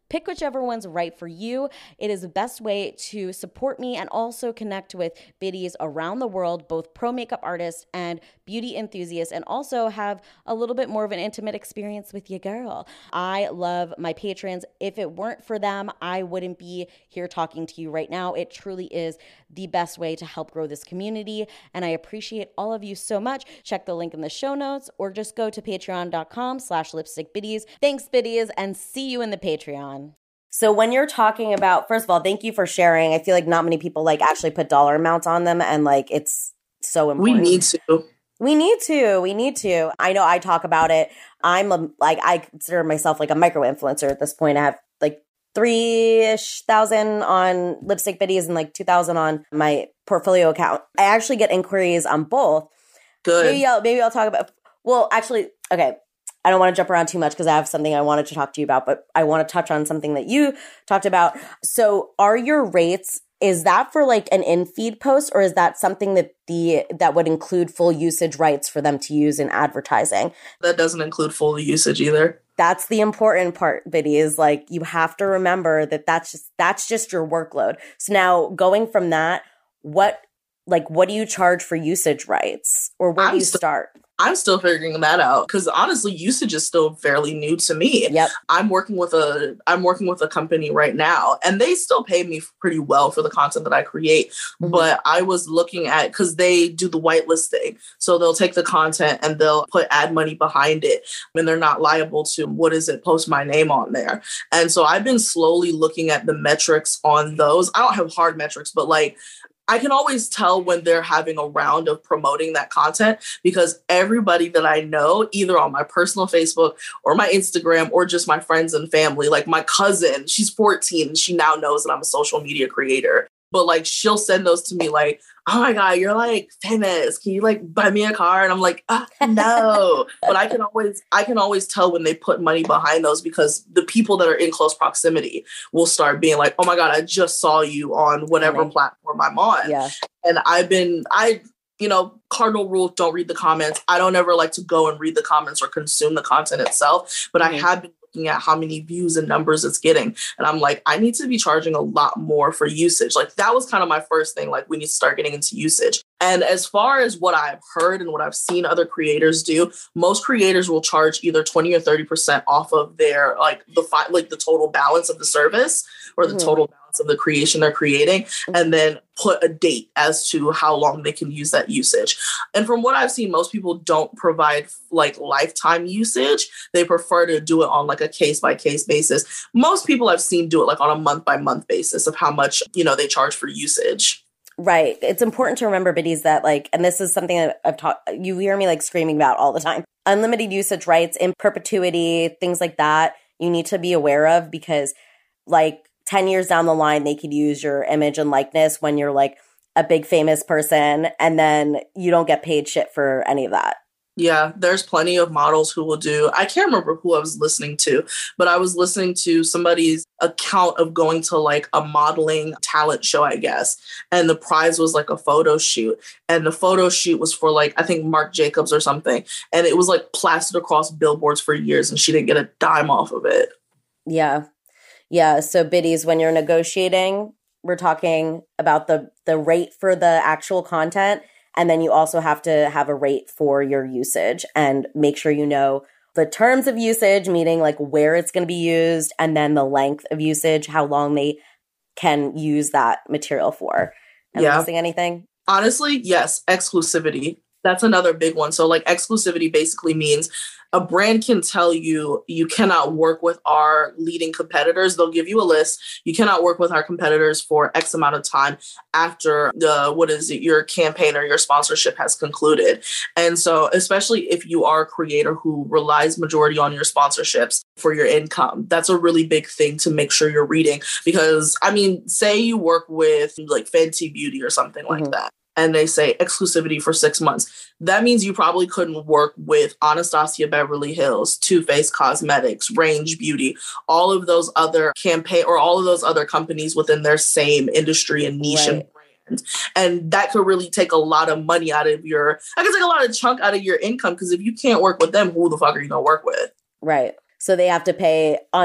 [SPEAKER 1] Pick whichever one's right for you. It is the best way to support me and also connect with biddies around the world, both pro makeup artists and beauty enthusiasts, and also have a little bit more of an intimate experience with your girl. I love my patrons. If it weren't for them, I wouldn't be here talking to you right now. It truly is the best way to help grow this community, and I appreciate all of you so much. Check the link in the show notes or just go to patreon.com slash lipstick biddies. Thanks, biddies, and see you in the Patreon. So when you're talking about, first of all, thank you for sharing. I feel like not many people like actually put dollar amounts on them, and like it's so important.
[SPEAKER 2] We need to.
[SPEAKER 1] We need to. We need to. I know I talk about it. I'm a, like, I consider myself like a micro influencer at this point. I have like three-ish thousand on Lipstick Biddies and like two thousand on my portfolio account. I actually get inquiries on both.
[SPEAKER 2] Good.
[SPEAKER 1] Maybe I'll, maybe I'll talk about, well, actually, okay. I don't want to jump around too much because I have something I wanted to talk to you about, but I want to touch on something that you talked about. So are your rates, is that for like an in-feed post, or is that something that the that would include full usage rights for them to use in advertising?
[SPEAKER 2] That doesn't include full usage either.
[SPEAKER 1] That's the important part, Biddy, is like you have to remember that that's just that's just your workload. So now going from that, what like what do you charge for usage rights, or where
[SPEAKER 2] I'm
[SPEAKER 1] do you
[SPEAKER 2] st-
[SPEAKER 1] start?
[SPEAKER 2] I'm still figuring that out because honestly, usage is still fairly new to me.
[SPEAKER 1] Yep.
[SPEAKER 2] I'm working with a I'm working with a company right now, and they still pay me pretty well for the content that I create. Mm-hmm. But I was looking at, because they do the whitelisting, so they'll take the content and they'll put ad money behind it, and they're not liable to, what is it, post my name on there. And so I've been slowly looking at the metrics on those. I don't have hard metrics, but like, I can always tell when they're having a round of promoting that content, because everybody that I know, either on my personal Facebook or my Instagram or just my friends and family, like my cousin, she's fourteen and she now knows that I'm a social media creator. But like, she'll send those to me like, oh my God, you're like famous. Can you like buy me a car? And I'm like, ah, no. But I can always, I can always tell when they put money behind those, because the people that are in close proximity will start being like, oh my God, I just saw you on whatever mm-hmm. platform I'm on.
[SPEAKER 1] Yeah.
[SPEAKER 2] And I've been, I, you know, cardinal rule, don't read the comments. I don't ever like to go and read the comments or consume the content itself, but mm-hmm. I have been at how many views and numbers it's getting. And I'm like, I need to be charging a lot more for usage. Like that was kind of my first thing. Like we need to start getting into usage. And as far as what I've heard and what I've seen other creators do, most creators will charge either twenty or thirty percent off of their, like the fi- like the total balance of the service or the mm-hmm. total balance of the creation they're creating, mm-hmm. and then put a date as to how long they can use that usage. And from what I've seen, most people don't provide like lifetime usage. They prefer to do it on like a case by case basis. Most people I've seen do it like on a month by month basis of how much, you know, they charge for usage.
[SPEAKER 1] Right. It's important to remember, biddies, that like, and this is something that I've taught, you hear me like screaming about all the time. Unlimited usage rights in perpetuity, things like that, you need to be aware of, because like ten years down the line, they could use your image and likeness when you're like a big famous person, and then you don't get paid shit for any of that.
[SPEAKER 2] Yeah, there's plenty of models who will do, I can't remember who I was listening to, but I was listening to somebody's account of going to like a modeling talent show, I guess. And the prize was like a photo shoot. And the photo shoot was for like, I think Marc Jacobs or something. And it was like plastered across billboards for years, and she didn't get a dime off of it.
[SPEAKER 1] Yeah. Yeah. So biddies, when you're negotiating, we're talking about the, the rate for the actual content. And then you also have to have a rate for your usage, and make sure you know the terms of usage, meaning like where it's going to be used, and then the length of usage, how long they can use that material for. Am I missing anything?
[SPEAKER 2] Honestly, yes. Exclusivity. That's another big one. So like exclusivity basically means a brand can tell you, you cannot work with our leading competitors. They'll give you a list. You cannot work with our competitors for X amount of time after the, what is it, your campaign or your sponsorship has concluded. And so, especially if you are a creator who relies majority on your sponsorships for your income, that's a really big thing to make sure you're reading. Because I mean, say you work with like Fenty Beauty or something mm-hmm. like that, and they say exclusivity for six months. That means you probably couldn't work with Anastasia Beverly Hills, Too Faced Cosmetics, Range Beauty, all of those other campaign or all of those other companies within their same industry and niche right. and brand. And that could really take a lot of money out of your, I could take a lot of chunk out of your income, because if you can't work with them, who the fuck are you going to work with?
[SPEAKER 1] Right. So they have to pay on top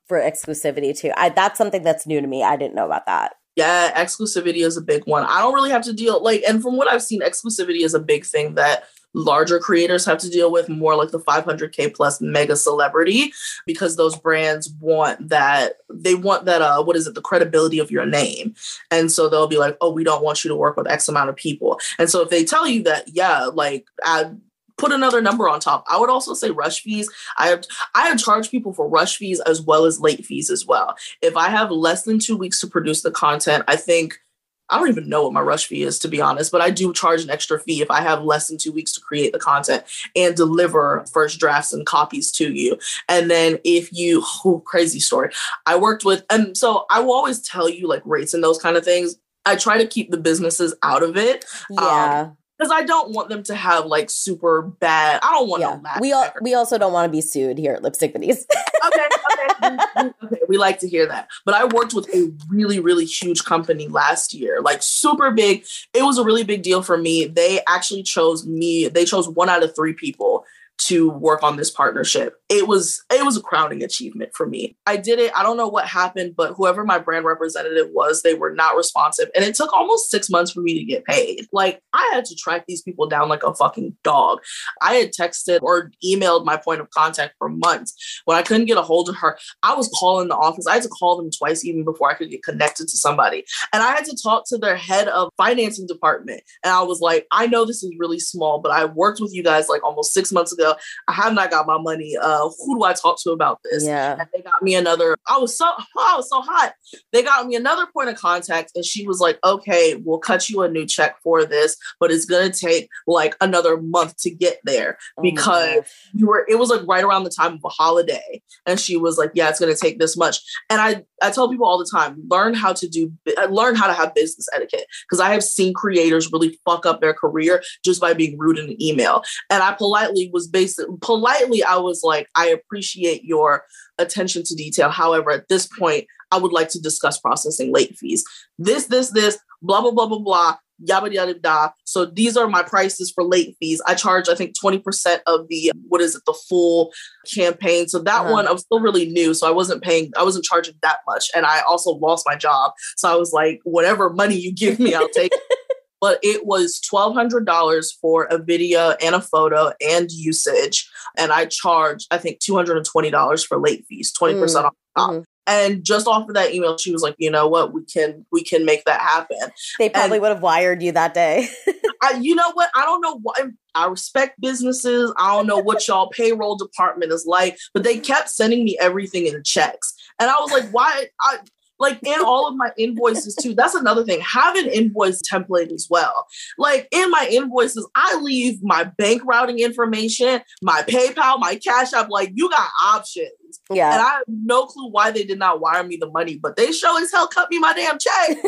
[SPEAKER 1] for exclusivity too. I, that's something that's new to me. I didn't know about that.
[SPEAKER 2] Yeah, exclusivity is a big one. I don't really have to deal like, and from what I've seen, exclusivity is a big thing that larger creators have to deal with, more like the five hundred K plus mega celebrity, because those brands want that, they want that, uh, what is it, the credibility of your name. And so they'll be like, oh, we don't want you to work with X amount of people. And so if they tell you that, yeah, like add, put another number on top. I would also say rush fees. I have, I have charged people for rush fees as well as late fees as well. If I have less than two weeks to produce the content, I think, I don't even know what my rush fee is, to be honest, but I do charge an extra fee if I have less than two weeks to create the content and deliver first drafts and copies to you. And then if you, oh, crazy story, I worked with, and so I will always tell you like rates and those kind of things. I try to keep the businesses out of it.
[SPEAKER 1] Yeah. Um,
[SPEAKER 2] Because I don't want them to have like super bad. I don't want
[SPEAKER 1] yeah.
[SPEAKER 2] no laugh.
[SPEAKER 1] We all, we also don't want to be sued here at Lipstick Biddies.
[SPEAKER 2] okay, okay, okay. We like to hear that. But I worked with a really, really huge company last year, like super big. It was a really big deal for me. They actually chose me. They chose one out of three people to work on this partnership. It was it was a crowning achievement for me. I did it. I don't know what happened, but whoever my brand representative was, they were not responsive. And it took almost six months for me to get paid. Like, I had to track these people down like a fucking dog. I had texted or emailed my point of contact for months. When I couldn't get a hold of her, I was calling the office. I had to call them twice even before I could get connected to somebody. And I had to talk to their head of financing department. And I was like, I know this is really small, but I worked with you guys like almost six months ago. I have not got my money. Uh, who do I talk to about this?
[SPEAKER 1] Yeah.
[SPEAKER 2] And they got me another, I was so, oh, I was so hot. They got me another point of contact and she was like, okay, we'll cut you a new check for this, but it's going to take like another month to get there because oh you were, it was like right around the time of a holiday. And she was like, yeah, it's going to take this much. And I, I tell people all the time, learn how to do, learn how to have business etiquette. Because I have seen creators really fuck up their career just by being rude in an email. And I politely was basically, politely, I was like, I appreciate your attention to detail. However, at this point, I would like to discuss processing late fees. This, this, this, blah, blah, blah, blah, blah. Yada, yada, yada. So these are my prices for late fees. I charge, I think, twenty percent of the, what is it, the full campaign. So that uh-huh. one, I was still really new. So I wasn't paying, I wasn't charging that much. And I also lost my job. So I was like, whatever money you give me, I'll take it. But it was twelve hundred dollars for a video and a photo and usage. And I charged, I think, two hundred twenty dollars for late fees, twenty percent mm. off the top. Mm-hmm. And just off of that email, she was like, you know what, we can we can make that happen.
[SPEAKER 1] They probably and would have wired you that day.
[SPEAKER 2] I, you know what? I don't know why. I respect businesses. I don't know what y'all payroll department is like, but they kept sending me everything in checks. And I was like, why? I, like in all of my invoices too. That's another thing. Have an invoice template as well. Like in my invoices, I leave my bank routing information, my PayPal, my Cash App. Like you got options.
[SPEAKER 1] Yeah.
[SPEAKER 2] And I have no clue why they did not wire me the money, but they sure as hell cut me my damn check.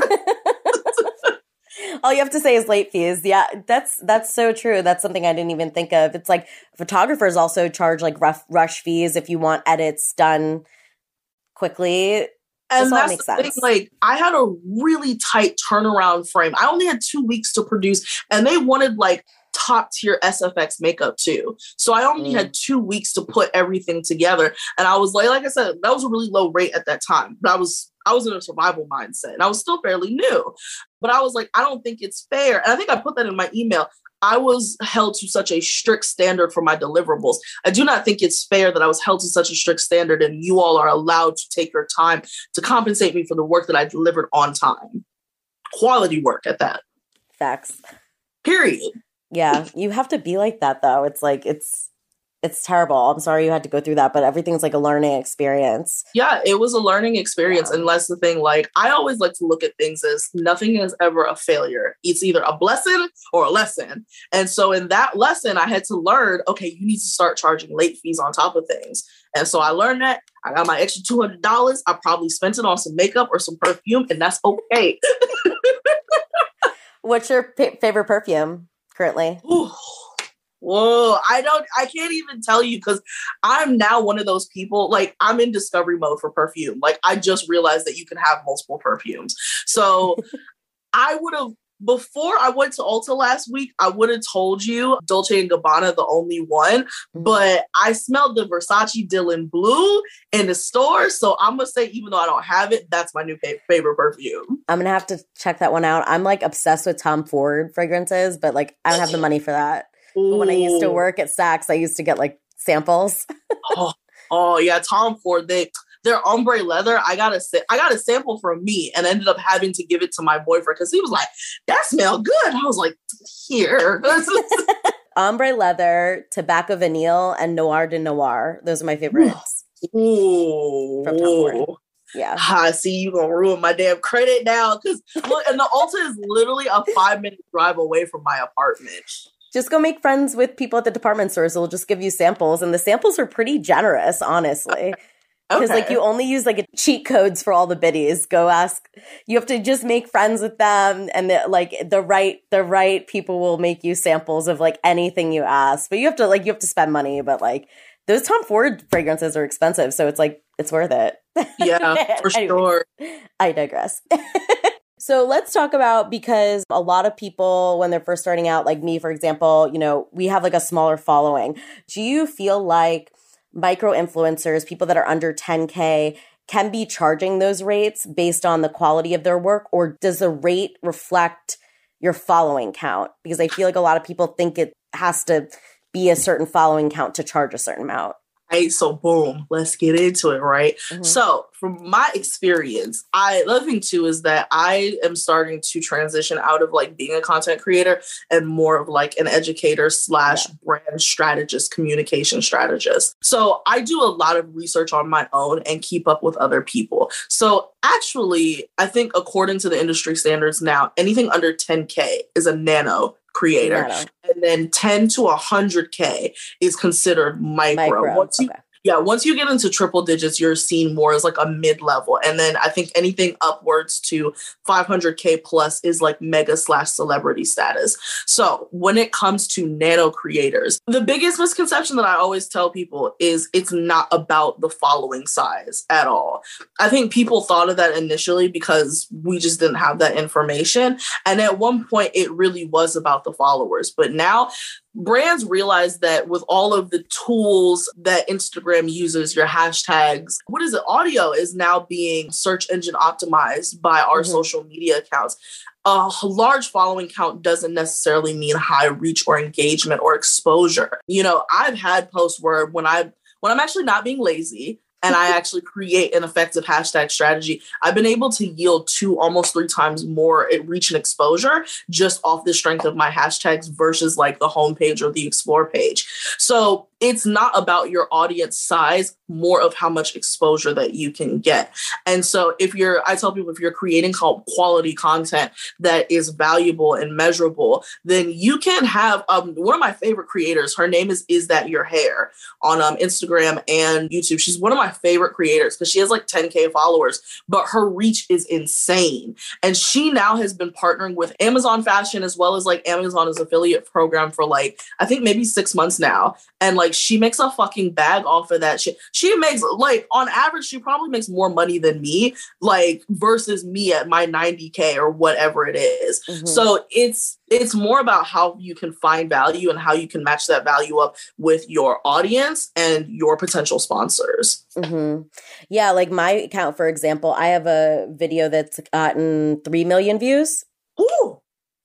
[SPEAKER 1] All you have to say is late fees. Yeah, that's that's so true. That's something I didn't even think of. It's like photographers also charge like rough rush fees if you want edits done quickly.
[SPEAKER 2] And that's the thing, like, I had a really tight turnaround frame. I only had two weeks to produce, and they wanted, like, top-tier S F X makeup, too. So I only mm. had two weeks to put everything together. And I was, like, like I said, that was a really low rate at that time. But I was I was in a survival mindset, and I was still fairly new. But I was like, I don't think it's fair. And I think I put that in my email. I was held to such a strict standard for my deliverables. I do not think it's fair that I was held to such a strict standard and you all are allowed to take your time to compensate me for the work that I delivered on time. Quality work at that.
[SPEAKER 1] Facts.
[SPEAKER 2] Period.
[SPEAKER 1] Yeah, you have to be like that though. It's like, it's it's terrible. I'm sorry you had to go through that, but everything's like a learning experience.
[SPEAKER 2] Yeah, it was a learning experience. Yeah. And that's the thing. Like, I always like to look at things as nothing is ever a failure. It's either a blessing or a lesson. And so in that lesson, I had to learn, okay, you need to start charging late fees on top of things. And so I learned that. I got my extra two hundred dollars. I probably spent it on some makeup or some perfume, and that's okay.
[SPEAKER 1] What's your p- favorite perfume currently?
[SPEAKER 2] Ooh. Whoa, I don't, I can't even tell you because I'm now one of those people, like I'm in discovery mode for perfume. Like I just realized that you can have multiple perfumes. So I would have, before I went to Ulta last week, I would have told you Dolce and Gabbana, the only one, but I smelled the Versace Dylan Blue in the store. So I'm going to say, even though I don't have it, that's my new fa- favorite perfume.
[SPEAKER 1] I'm going to have to check that one out. I'm like obsessed with Tom Ford fragrances, but like I don't have the money for that. But when I used to work at Saks, I used to get like samples.
[SPEAKER 2] oh, oh, yeah. Tom Ford, they... Their ombre leather, I got a I got a sample from me and ended up having to give it to my boyfriend because he was like, that smelled good. I was like, here.
[SPEAKER 1] Ombre leather, tobacco vanille, and noir de noir. Those are my favorites.
[SPEAKER 2] Ooh.
[SPEAKER 1] From Tom Ford. Yeah.
[SPEAKER 2] I see you gonna ruin my damn credit now. Because look, and the Ulta is literally a five minute drive away from my apartment.
[SPEAKER 1] Just go make friends with people at the department stores. They'll just give you samples. And the samples are pretty generous, honestly. Because okay. like you only use like a cheat codes for all the biddies. Go ask. You have to just make friends with them, and the, like the right the right people will make you samples of like anything you ask. But you have to like you have to spend money. But like those Tom Ford fragrances are expensive, so it's like it's worth it.
[SPEAKER 2] Yeah, for
[SPEAKER 1] Anyways,
[SPEAKER 2] sure.
[SPEAKER 1] I digress. So let's talk about, because a lot of people when they're first starting out, like me, for example, you know, we have like a smaller following. Do you feel like micro influencers, people that are under ten K, can be charging those rates based on the quality of their work? Or does the rate reflect your following count? Because I feel like a lot of people think it has to be a certain following count to charge a certain amount.
[SPEAKER 2] Right, so boom, let's get into it, right? Mm-hmm. So from my experience, I, the other thing too is that I am starting to transition out of like being a content creator and more of like an educator slash yeah. brand strategist, communication strategist. So I do a lot of research on my own and keep up with other people. So actually, I think according to the industry standards now, anything under ten K is a nano creator. Nano. And then ten to one hundred K is considered micro. micro. Once you, okay. Yeah, once you get into triple digits, you're seen more as like a mid-level. And then I think anything upwards to five hundred K plus is like mega slash celebrity status. So when it comes to nano creators, the biggest misconception that I always tell people is it's not about the following size at all. I think people thought of that initially because we just didn't have that information. And at one point, it really was about the followers. But now brands realize that with all of the tools that Instagram uses, your hashtags, what is it? Audio is now being search engine optimized by our mm-hmm. social media accounts. A large following count doesn't necessarily mean high reach or engagement or exposure. You know, I've had posts where when I when I'm actually not being lazy, and I actually create an effective hashtag strategy, I've been able to yield two, almost three times more reach and exposure just off the strength of my hashtags versus like the homepage or the explore page. So it's not about your audience size, more of how much exposure that you can get. And so if you're, I tell people, if you're creating quality content that is valuable and measurable, then you can have, um, one of my favorite creators, her name is Is That Your Hair on um, Instagram and YouTube. She's one of my favorite creators because she has like ten K followers, but her reach is insane. And she now has been partnering with Amazon Fashion as well as like Amazon's affiliate program for like, I think maybe six months now. And like, she makes a fucking bag off of that shit. She makes, like, on average, she probably makes more money than me, like, versus me at my ninety K or whatever it is. Mm-hmm. So it's, it's more about how you can find value and how you can match that value up with your audience and your potential sponsors.
[SPEAKER 1] Mm-hmm. Yeah, like my account, for example, I have a video that's gotten three million views.
[SPEAKER 2] Ooh.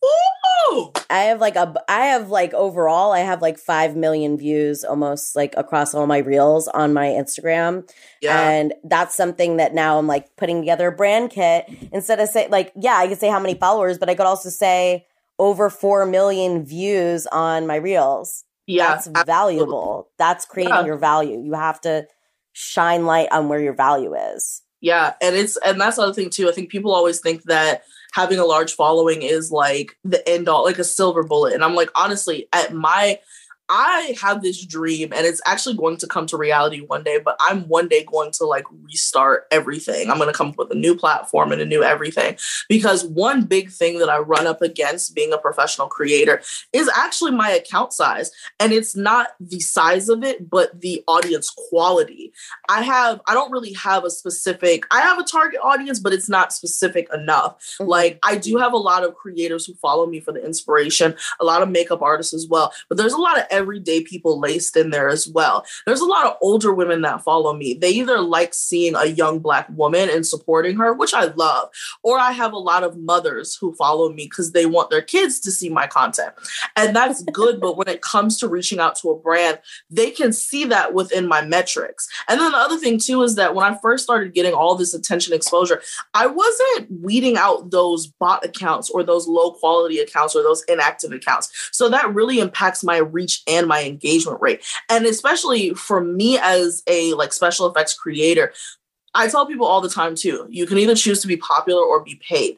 [SPEAKER 2] Ooh.
[SPEAKER 1] I have like a, I have like overall, I have like five million views almost like across all my reels on my Instagram. Yeah. And that's something that now I'm like putting together a brand kit instead of say like, yeah, I could say how many followers, but I could also say over four million views on my reels.
[SPEAKER 2] Yeah.
[SPEAKER 1] That's valuable. Absolutely. That's creating yeah. your value. You have to shine light on where your value is.
[SPEAKER 2] Yeah. And it's, and that's the other thing too. I think people always think that having a large following is like the end all, like a silver bullet. And I'm like, honestly, at my, I have this dream and it's actually going to come to reality one day, but I'm one day going to like restart everything. I'm going to come up with a new platform and a new everything, because one big thing that I run up against being a professional creator is actually my account size. And it's not the size of it, but the audience quality. I have, I don't really have a specific, I have a target audience, but it's not specific enough. Mm-hmm. Like I do have a lot of creators who follow me for the inspiration, a lot of makeup artists as well, but there's a lot of everyday people laced in there as well. There's a lot of older women that follow me. They either like seeing a young Black woman and supporting her, which I love, or I have a lot of mothers who follow me because they want their kids to see my content. And that's good. But when it comes to reaching out to a brand, they can see that within my metrics. And then the other thing too is that when I first started getting all this attention exposure, I wasn't weeding out those bot accounts or those low quality accounts or those inactive accounts. So that really impacts my reach and my engagement rate. And especially for me as a like special effects creator, I tell people all the time too, you can either choose to be popular or be paid.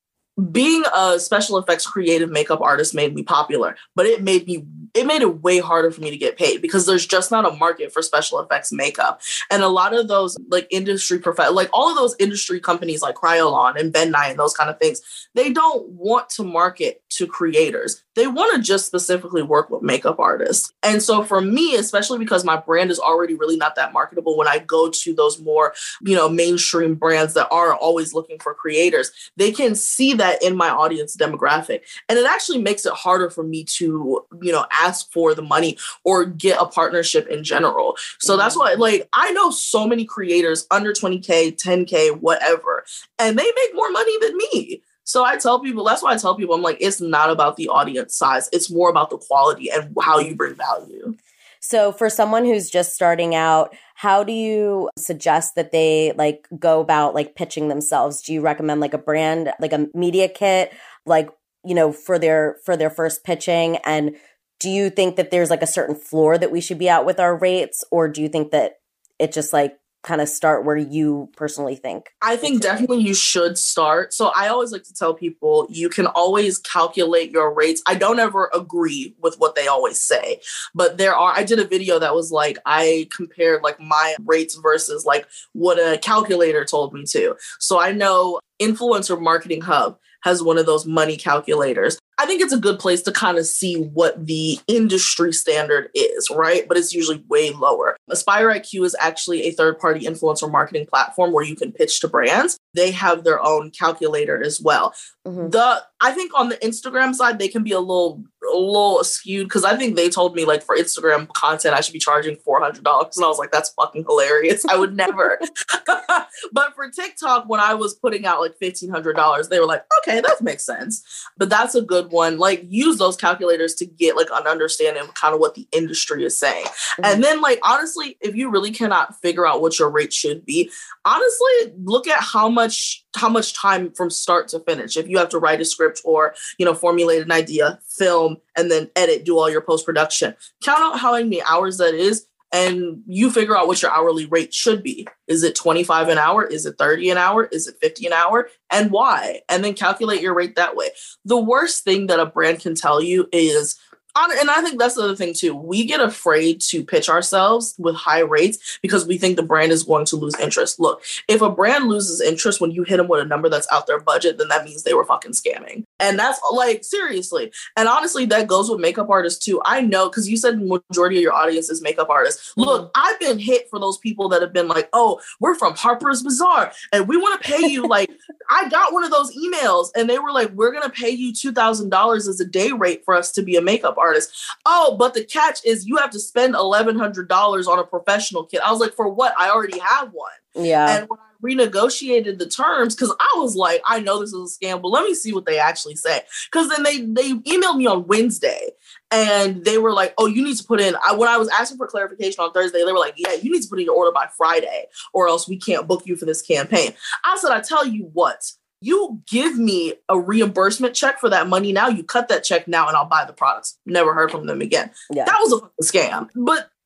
[SPEAKER 2] Being a special effects creative makeup artist made me popular, but it made me it made it way harder for me to get paid because there's just not a market for special effects makeup. And a lot of those like industry prof- like all of those industry companies like Kryolan and Ben Nye and those kind of things, they don't want to market to creators. They want to just specifically work with makeup artists. And so for me, especially because my brand is already really not that marketable, when I go to those more, you know, mainstream brands that are always looking for creators, they can see that in my audience demographic. And it actually makes it harder for me to, you know, ask for the money or get a partnership in general. So that's why, like, I know so many creators under twenty K, ten K, whatever, and they make more money than me. So I tell people, that's why I tell people, I'm like, it's not about the audience size. It's more about the quality and how you bring value.
[SPEAKER 1] So for someone who's just starting out, how do you suggest that they like go about like pitching themselves? Do you recommend like a brand, like a media kit, like, you know, for their for their first pitching? And do you think that there's like a certain floor that we should be at with our rates? Or do you think that it just like kind of start where you personally think?
[SPEAKER 2] I think definitely you should start. So I always like to tell people you can always calculate your rates. I don't ever agree with what they always say, but there are, I did a video that was like, I compared like my rates versus like what a calculator told me to. So I know Influencer Marketing Hub has one of those money calculators. I think it's a good place to kind of see what the industry standard is, right? But it's usually way lower. Aspire I Q is actually a third-party influencer marketing platform where you can pitch to brands. They have their own calculator as well. Mm-hmm. The I think on the Instagram side, they can be a little a little skewed because I think they told me like for Instagram content, I should be charging four hundred dollars. And I was like, that's fucking hilarious. I would never. But for TikTok, when I was putting out like fifteen hundred dollars, they were like, okay, that makes sense. But that's a good one. Like use those calculators to get like an understanding of kind of what the industry is saying. Mm-hmm. And then like, honestly, if you really cannot figure out what your rate should be, honestly, look at how much how much time from start to finish. If you have to write a script or, you know, formulate an idea, film, and then edit, do all your post-production, count out how many hours that is, and you figure out what your hourly rate should be. Is it twenty-five an hour? Is it thirty an hour? Is it fifty an hour? And why? And then calculate your rate that way. The worst thing that a brand can tell you is, and I think that's the other thing too, we get afraid to pitch ourselves with high rates because we think the brand is going to lose interest. Look, if a brand loses interest when you hit them with a number that's out their budget, then that means they were fucking scamming. And that's like, seriously. And honestly, that goes with makeup artists too. I know, because you said the majority of your audience is makeup artists. Mm-hmm. Look, I've been hit for those people that have been like, oh, we're from Harper's Bazaar and we want to pay you like, I got one of those emails and they were like, we're going to pay you two thousand dollars as a day rate for us to be a makeup artist. Oh, but the catch is you have to spend eleven hundred dollars on a professional kit. I was like, for what? I already have one.
[SPEAKER 1] Yeah.
[SPEAKER 2] And when I renegotiated the terms, because I was like, I know this is a scam, but let me see what they actually say. Because then they they emailed me on Wednesday and they were like, oh, you need to put in, I, when I was asking for clarification on Thursday, they were like, yeah, you need to put in your order by Friday or else we can't book you for this campaign. I said, I tell you what, you give me a reimbursement check for that money now, you cut that check now and I'll buy the products. Never heard from them again. Yeah. That was a fucking scam. But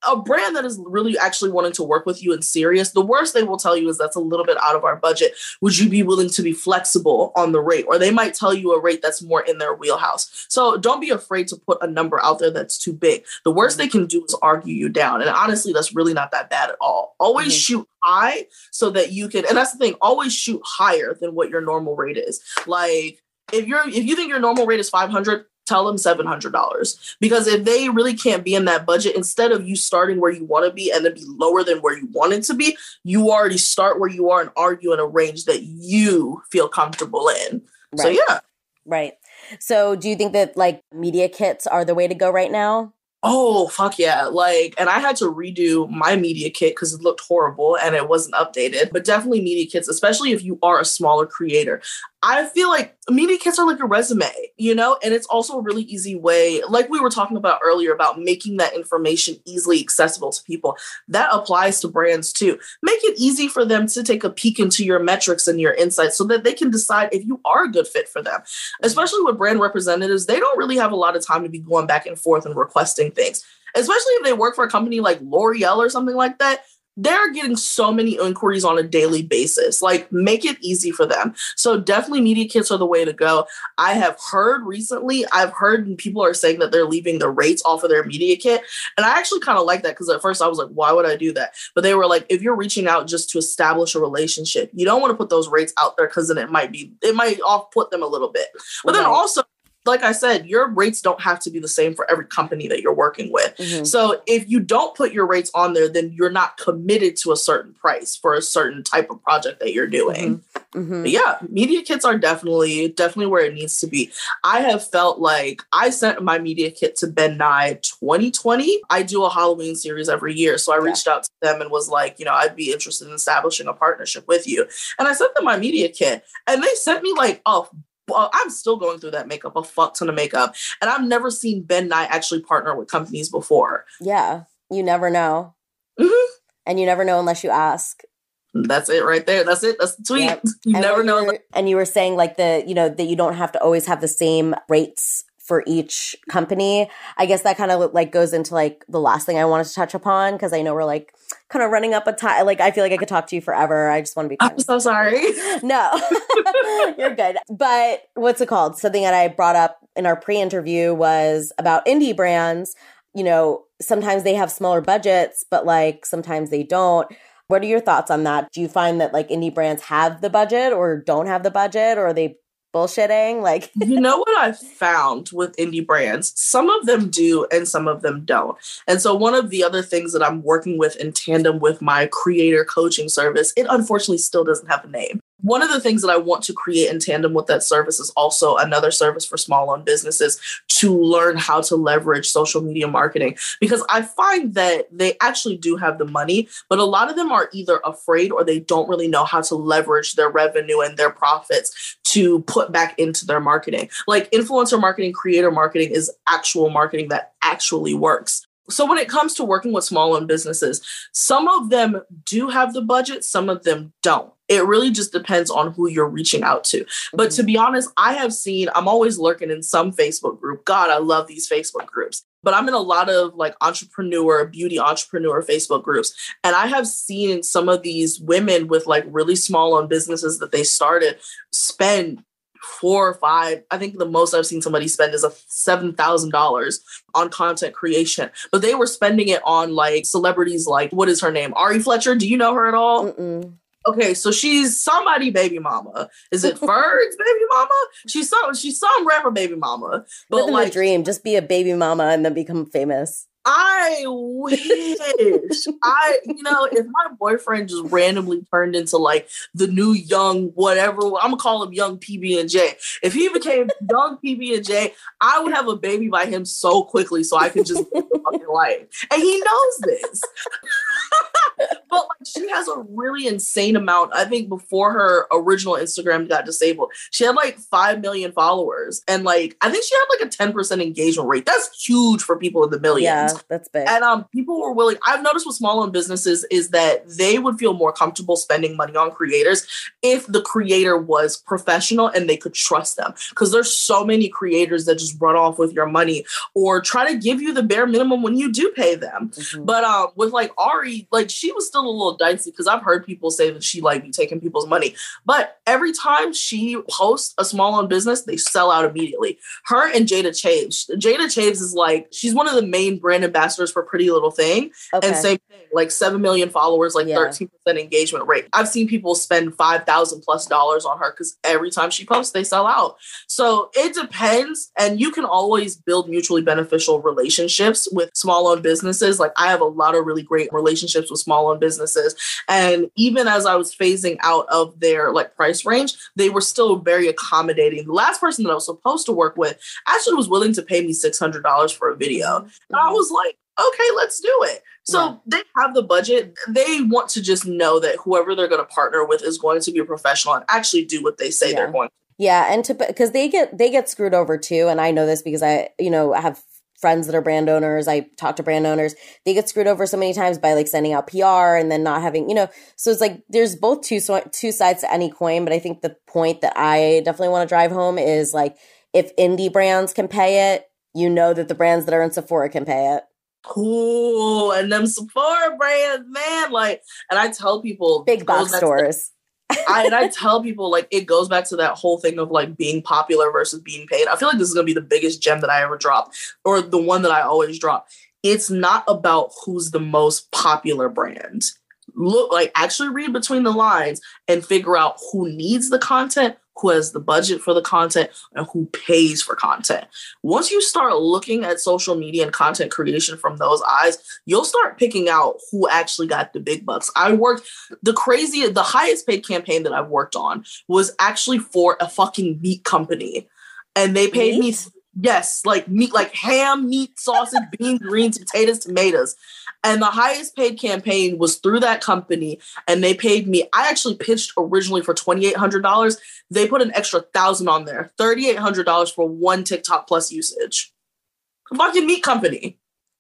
[SPEAKER 2] a brand that is really actually wanting to work with you and serious, the worst they will tell you is that's a little bit out of our budget. Would you be willing to be flexible on the rate? Or they might tell you a rate that's more in their wheelhouse. So don't be afraid to put a number out there that's too big. The worst they can do is argue you down. And honestly, that's really not that bad at all. Always mm-hmm. shoot high so that you can, and that's the thing, always shoot higher than what your normal rate is. Like if you're, if you think your normal rate is five hundred, tell them seven hundred dollars, because if they really can't be in that budget, instead of you starting where you want to be and then be lower than where you want it to be, you already start where you are and argue in a range that you feel comfortable in. Right. So yeah.
[SPEAKER 1] Right. So do you think that like media kits are the way to go right now?
[SPEAKER 2] Oh, fuck yeah. Like, and I had to redo my media kit because it looked horrible and it wasn't updated, but definitely media kits, especially if you are a smaller creator. I feel like media kits are like a resume, you know, and it's also a really easy way, like we were talking about earlier, about making that information easily accessible to people. That applies to brands too. Make it easy for them to take a peek into your metrics and your insights so that they can decide if you are a good fit for them. Especially with brand representatives, they don't really have a lot of time to be going back and forth and requesting things, especially if they work for a company like L'Oreal or something like that. They're getting so many inquiries on a daily basis. Like, make it easy for them. So definitely media kits are the way to go. I have heard recently, I've heard people are saying that they're leaving the rates off of their media kit. And I actually kind of like that, because at first I was like, why would I do that? But they were like, if you're reaching out just to establish a relationship, you don't want to put those rates out there, because then it might be, it might off put them a little bit. But right. then also, like I said, your rates don't have to be the same for every company that you're working with. Mm-hmm. So if you don't put your rates on there, then you're not committed to a certain price for a certain type of project that you're doing. Mm-hmm. Mm-hmm. But yeah, media kits are definitely, definitely where it needs to be. I have felt like I sent my media kit to Ben Nye twenty twenty. I do a Halloween series every year. So I yeah. reached out to them and was like, you know, I'd be interested in establishing a partnership with you. And I sent them my media kit, and they sent me like a Well, I'm still going through that makeup, a fuck ton of makeup. And I've never seen Ben Nye actually partner with companies before.
[SPEAKER 1] Yeah, you never know.
[SPEAKER 2] Mm-hmm.
[SPEAKER 1] And you never know unless you ask.
[SPEAKER 2] That's it right there. That's it. That's the tweet. Yep. You
[SPEAKER 1] and
[SPEAKER 2] never know.
[SPEAKER 1] You were, and you were saying like the, you know, that you don't have to always have the same rates for each company. I guess that kind of like goes into like the last thing I wanted to touch upon, because I know we're like kind of running up a time. Like I feel like I could talk to you forever. I just want to be.
[SPEAKER 2] I'm so sorry.
[SPEAKER 1] No, you're good. But what's it called? Something that I brought up in our pre-interview was about indie brands. You know, sometimes they have smaller budgets, but like sometimes they don't. What are your thoughts on that? Do you find that like indie brands have the budget or don't have the budget, or are they bullshitting? Like,
[SPEAKER 2] you know what I've found with indie brands? Some of them do and some of them don't. And so one of the other things that I'm working with in tandem with my creator coaching service, it unfortunately still doesn't have a name. One of the things that I want to create in tandem with that service is also another service for small-owned businesses to learn how to leverage social media marketing, because I find that they actually do have the money, but a lot of them are either afraid or they don't really know how to leverage their revenue and their profits to put back into their marketing. Like influencer marketing, creator marketing is actual marketing that actually works. So when it comes to working with small-owned businesses, some of them do have the budget, some of them don't. It really just depends on who you're reaching out to. But mm-hmm. to be honest, I have seen, I'm always lurking in some Facebook group. God, I love these Facebook groups. But I'm in a lot of like entrepreneur, beauty entrepreneur Facebook groups. And I have seen some of these women with like really small-owned businesses that they started spend four or five. I think the most I've seen somebody spend is a seven thousand dollars on content creation, but they were spending it on like celebrities. Like, what is her name? Ari Fletcher. Do you know her at all?
[SPEAKER 1] Mm-mm.
[SPEAKER 2] Okay, so she's somebody baby mama. Is it Ferg's baby mama? She's some she's some rapper baby mama.
[SPEAKER 1] But Living like, the dream, just be a baby mama and then become famous.
[SPEAKER 2] I wish I, you know, if my boyfriend just randomly turned into like the new young whatever, I'm gonna call him young P B and J. If he became young P B and J, I would have a baby by him so quickly so I could just live the fucking life. And he knows this. But like she has a really insane amount. I think before her original Instagram got disabled, she had like five million followers. And like I think she had like a ten percent engagement rate. That's huge for people in the millions.
[SPEAKER 1] Yeah, that's big.
[SPEAKER 2] And um people were willing. I've noticed with small owned businesses is that they would feel more comfortable spending money on creators if the creator was professional and they could trust them. Because there's so many creators that just run off with your money or try to give you the bare minimum when you do pay them. Mm-hmm. But um with like Ari, like she was still a little dicey because I've heard people say that she like be taking people's money. But every time she posts a small owned business, they sell out immediately. Her and Jada Chaves. Jada Chaves is like, she's one of the main brand ambassadors for Pretty Little Thing. Okay. And same thing, like seven million followers, like yeah. thirteen percent engagement rate. I've seen people spend five thousand plus dollars on her because every time she posts, they sell out. So it depends. And you can always build mutually beneficial relationships with small owned businesses. Like I have a lot of really great relationships with small owned businesses. And even as I was phasing out of their like price range, they were still very accommodating. The last person that I was supposed to work with actually was willing to pay me six hundred dollars for a video. Mm-hmm. And I was like, okay, let's do it. So yeah. They have the budget. They want to just know that whoever they're going to partner with is going to be a professional and actually do what they say yeah. they're going to.
[SPEAKER 1] Yeah. And to, because they get, they get screwed over too. And I know this because I, you know, I have friends that are brand owners. I talk to brand owners. They get screwed over so many times by like sending out P R and then not having, you know, so it's like there's both two two sides to any coin. But I think the point that I definitely want to drive home is like if indie brands can pay it, you know that the brands that are in Sephora can pay it.
[SPEAKER 2] Cool. And them Sephora brands, man, like, and I tell people
[SPEAKER 1] big box stores.
[SPEAKER 2] I, and I tell people, like, it goes back to that whole thing of, like, being popular versus being paid. I feel like this is going to be the biggest gem that I ever drop, or the one that I always drop. It's not about who's the most popular brand. Look, like, actually read between the lines and figure out who needs the content, who has the budget for the content, and who pays for content. Once you start looking at social media and content creation from those eyes, you'll start picking out who actually got the big bucks. I worked the crazy, the highest paid campaign that I've worked on was actually for a fucking meat company. And they paid meat? me, yes, like meat, like ham, meat, sausage, beans, greens, potatoes, tomatoes. And the highest paid campaign was through that company. And they paid me, I actually pitched originally for twenty-eight hundred dollars. They put an extra thousand on there, thirty-eight hundred dollars for one TikTok plus usage. A fucking meat company.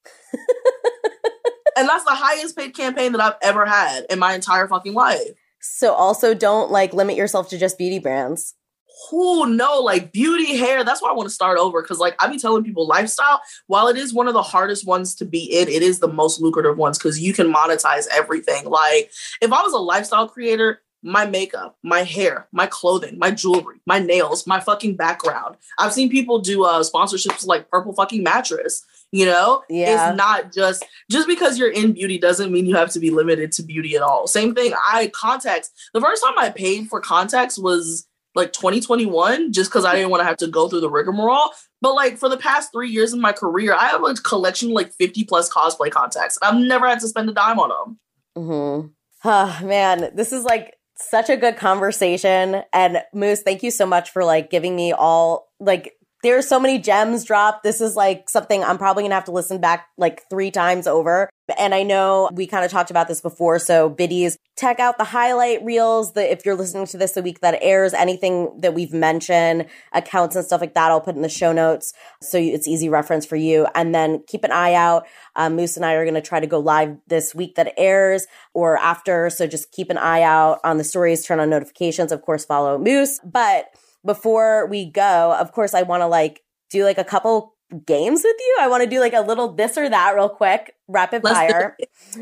[SPEAKER 2] And that's the highest paid campaign that I've ever had in my entire fucking life.
[SPEAKER 1] So also don't like limit yourself to just beauty brands.
[SPEAKER 2] Oh no, like beauty, hair. That's why I want to start over. Cause like I be telling people lifestyle, while it is one of the hardest ones to be in, it is the most lucrative ones because you can monetize everything. Like if I was a lifestyle creator, my makeup, my hair, my clothing, my jewelry, my nails, my fucking background. I've seen people do uh, sponsorships like Purple fucking Mattress. You know, yeah. It's not just, just because you're in beauty doesn't mean you have to be limited to beauty at all. Same thing. I contacts. The first time I paid for contacts was like twenty twenty-one, just because I didn't want to have to go through the rigmarole. But like for the past three years in my career, I have a collection of like fifty plus cosplay contacts. I've never had to spend a dime on them.
[SPEAKER 1] Mm-hmm. Oh, man, this is like such a good conversation. And Moose, thank you so much for like giving me all like, there's so many gems dropped. This is like something I'm probably going to have to listen back like three times over. And I know we kind of talked about this before. So biddies, check out the highlight reels. The, if you're listening to this the week that it airs, anything that we've mentioned, accounts and stuff like that, I'll put in the show notes. So it's easy reference for you. And then keep an eye out. Um, Moose and I are going to try to go live this week that it airs or after. So just keep an eye out on the stories, turn on notifications, of course, follow Moose. But before we go, of course, I want to like do like a couple games with you. I want to do like a little this or that real quick, rapid Let's fire.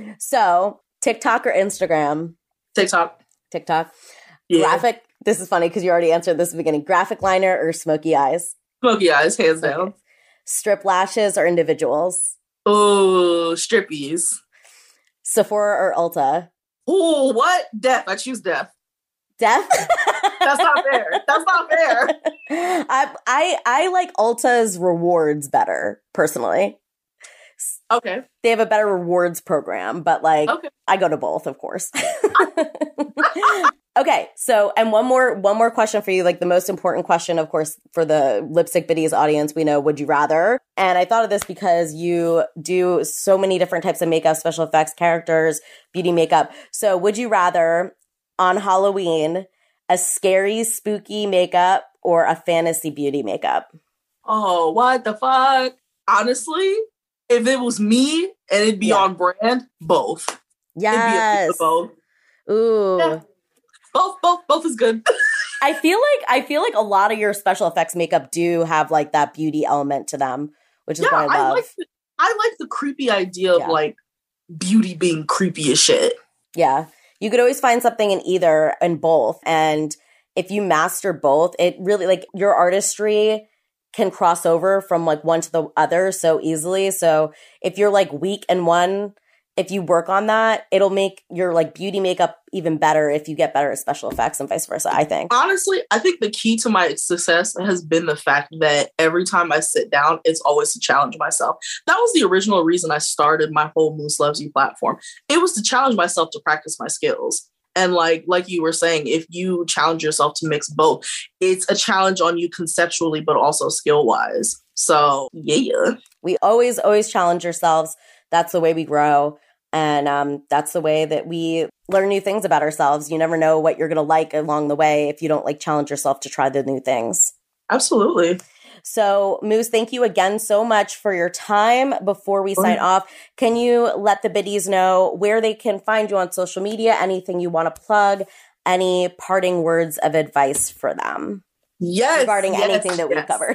[SPEAKER 1] So TikTok or Instagram?
[SPEAKER 2] TikTok.
[SPEAKER 1] TikTok. Yeah. Graphic. This is funny because you already answered this at the beginning. Graphic liner or smoky eyes?
[SPEAKER 2] Smoky eyes, hands down.
[SPEAKER 1] Okay. Strip lashes or individuals?
[SPEAKER 2] Oh, strippies.
[SPEAKER 1] Sephora or Ulta?
[SPEAKER 2] Oh, what? Death. I choose death.
[SPEAKER 1] Death?
[SPEAKER 2] That's not fair. That's not fair.
[SPEAKER 1] I, I I like Ulta's rewards better, personally.
[SPEAKER 2] Okay.
[SPEAKER 1] They have a better rewards program, but like,
[SPEAKER 2] okay.
[SPEAKER 1] I go to both, of course. Okay, so and one more one more question for you, like the most important question, of course, for the Lipstick Biddies audience, we know, would you rather? And I thought of this because you do so many different types of makeup, special effects, characters, beauty makeup. So would you rather on Halloween a scary, spooky makeup or a fantasy beauty makeup?
[SPEAKER 2] Oh, what the fuck? Honestly, if it was me and it'd be yeah. on brand, both.
[SPEAKER 1] Yes.
[SPEAKER 2] It'd be a both.
[SPEAKER 1] Ooh.
[SPEAKER 2] Yeah. Both, both, both is good.
[SPEAKER 1] I feel like I feel like a lot of your special effects makeup do have like that beauty element to them, which is
[SPEAKER 2] yeah,
[SPEAKER 1] what I love.
[SPEAKER 2] I like, the, I like the creepy idea yeah. of like beauty being creepy as shit.
[SPEAKER 1] Yeah. You could always find something in either and both. And if you master both, it really like your artistry can cross over from like one to the other so easily. So if you're like weak in one, if you work on that, it'll make your like beauty makeup even better if you get better at special effects and vice versa, I think.
[SPEAKER 2] Honestly, I think the key to my success has been the fact that every time I sit down, it's always to challenge myself. That was the original reason I started my whole Mousse Loves You platform. It was to challenge myself to practice my skills. And like like you were saying, if you challenge yourself to mix both, it's a challenge on you conceptually, but also skill-wise. So, yeah.
[SPEAKER 1] We always, always challenge ourselves. That's the way we grow. And um, that's the way that we learn new things about ourselves. You never know what you're going to like along the way if you don't like challenge yourself to try the new things.
[SPEAKER 2] Absolutely.
[SPEAKER 1] So, Mousse, thank you again so much for your time. Before we sign off, can you let the biddies know where they can find you on social media, anything you want to plug, any parting words of advice for them?
[SPEAKER 2] Yes.
[SPEAKER 1] Regarding
[SPEAKER 2] yes,
[SPEAKER 1] anything that
[SPEAKER 2] yes.
[SPEAKER 1] we've covered.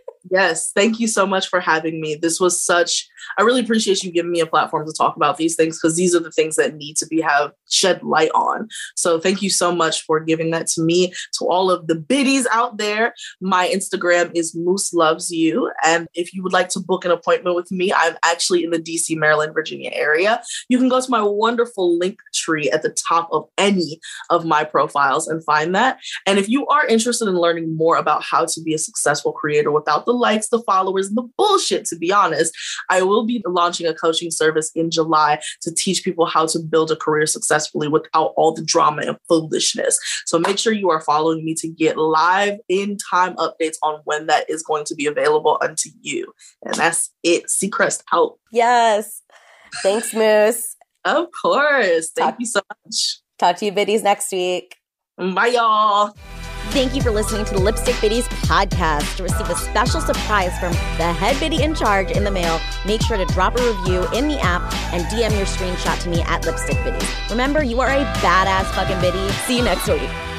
[SPEAKER 2] Yes. Thank you so much for having me. This was such, I really appreciate you giving me a platform to talk about these things because these are the things that need to be have shed light on. So thank you so much for giving that to me. To all of the biddies out there, my Instagram is Mousse Loves You. And if you would like to book an appointment with me, I'm actually in the D C, Maryland, Virginia area. You can go to my wonderful link tree at the top of any of my profiles and find that. And if you are interested in learning more about how to be a successful creator without the likes, the followers, and the bullshit, to be honest, I will be launching a coaching service in July to teach people how to build a career successfully without all the drama and foolishness. So make sure you are following me to get live in time updates on when that is going to be available unto you. And that's it. Seacrest out.
[SPEAKER 1] Yes. Thanks, Mousse.
[SPEAKER 2] Of course. Thank
[SPEAKER 1] talk,
[SPEAKER 2] you so much.
[SPEAKER 1] Talk to you biddies next week.
[SPEAKER 2] Bye, y'all.
[SPEAKER 1] Thank you for listening to the Lipstick Biddies podcast. To receive a special surprise from the head biddy in charge in the mail, make sure to drop a review in the app and D M your screenshot to me at Lipstick Biddies. Remember, you are a badass fucking biddy. See you next week.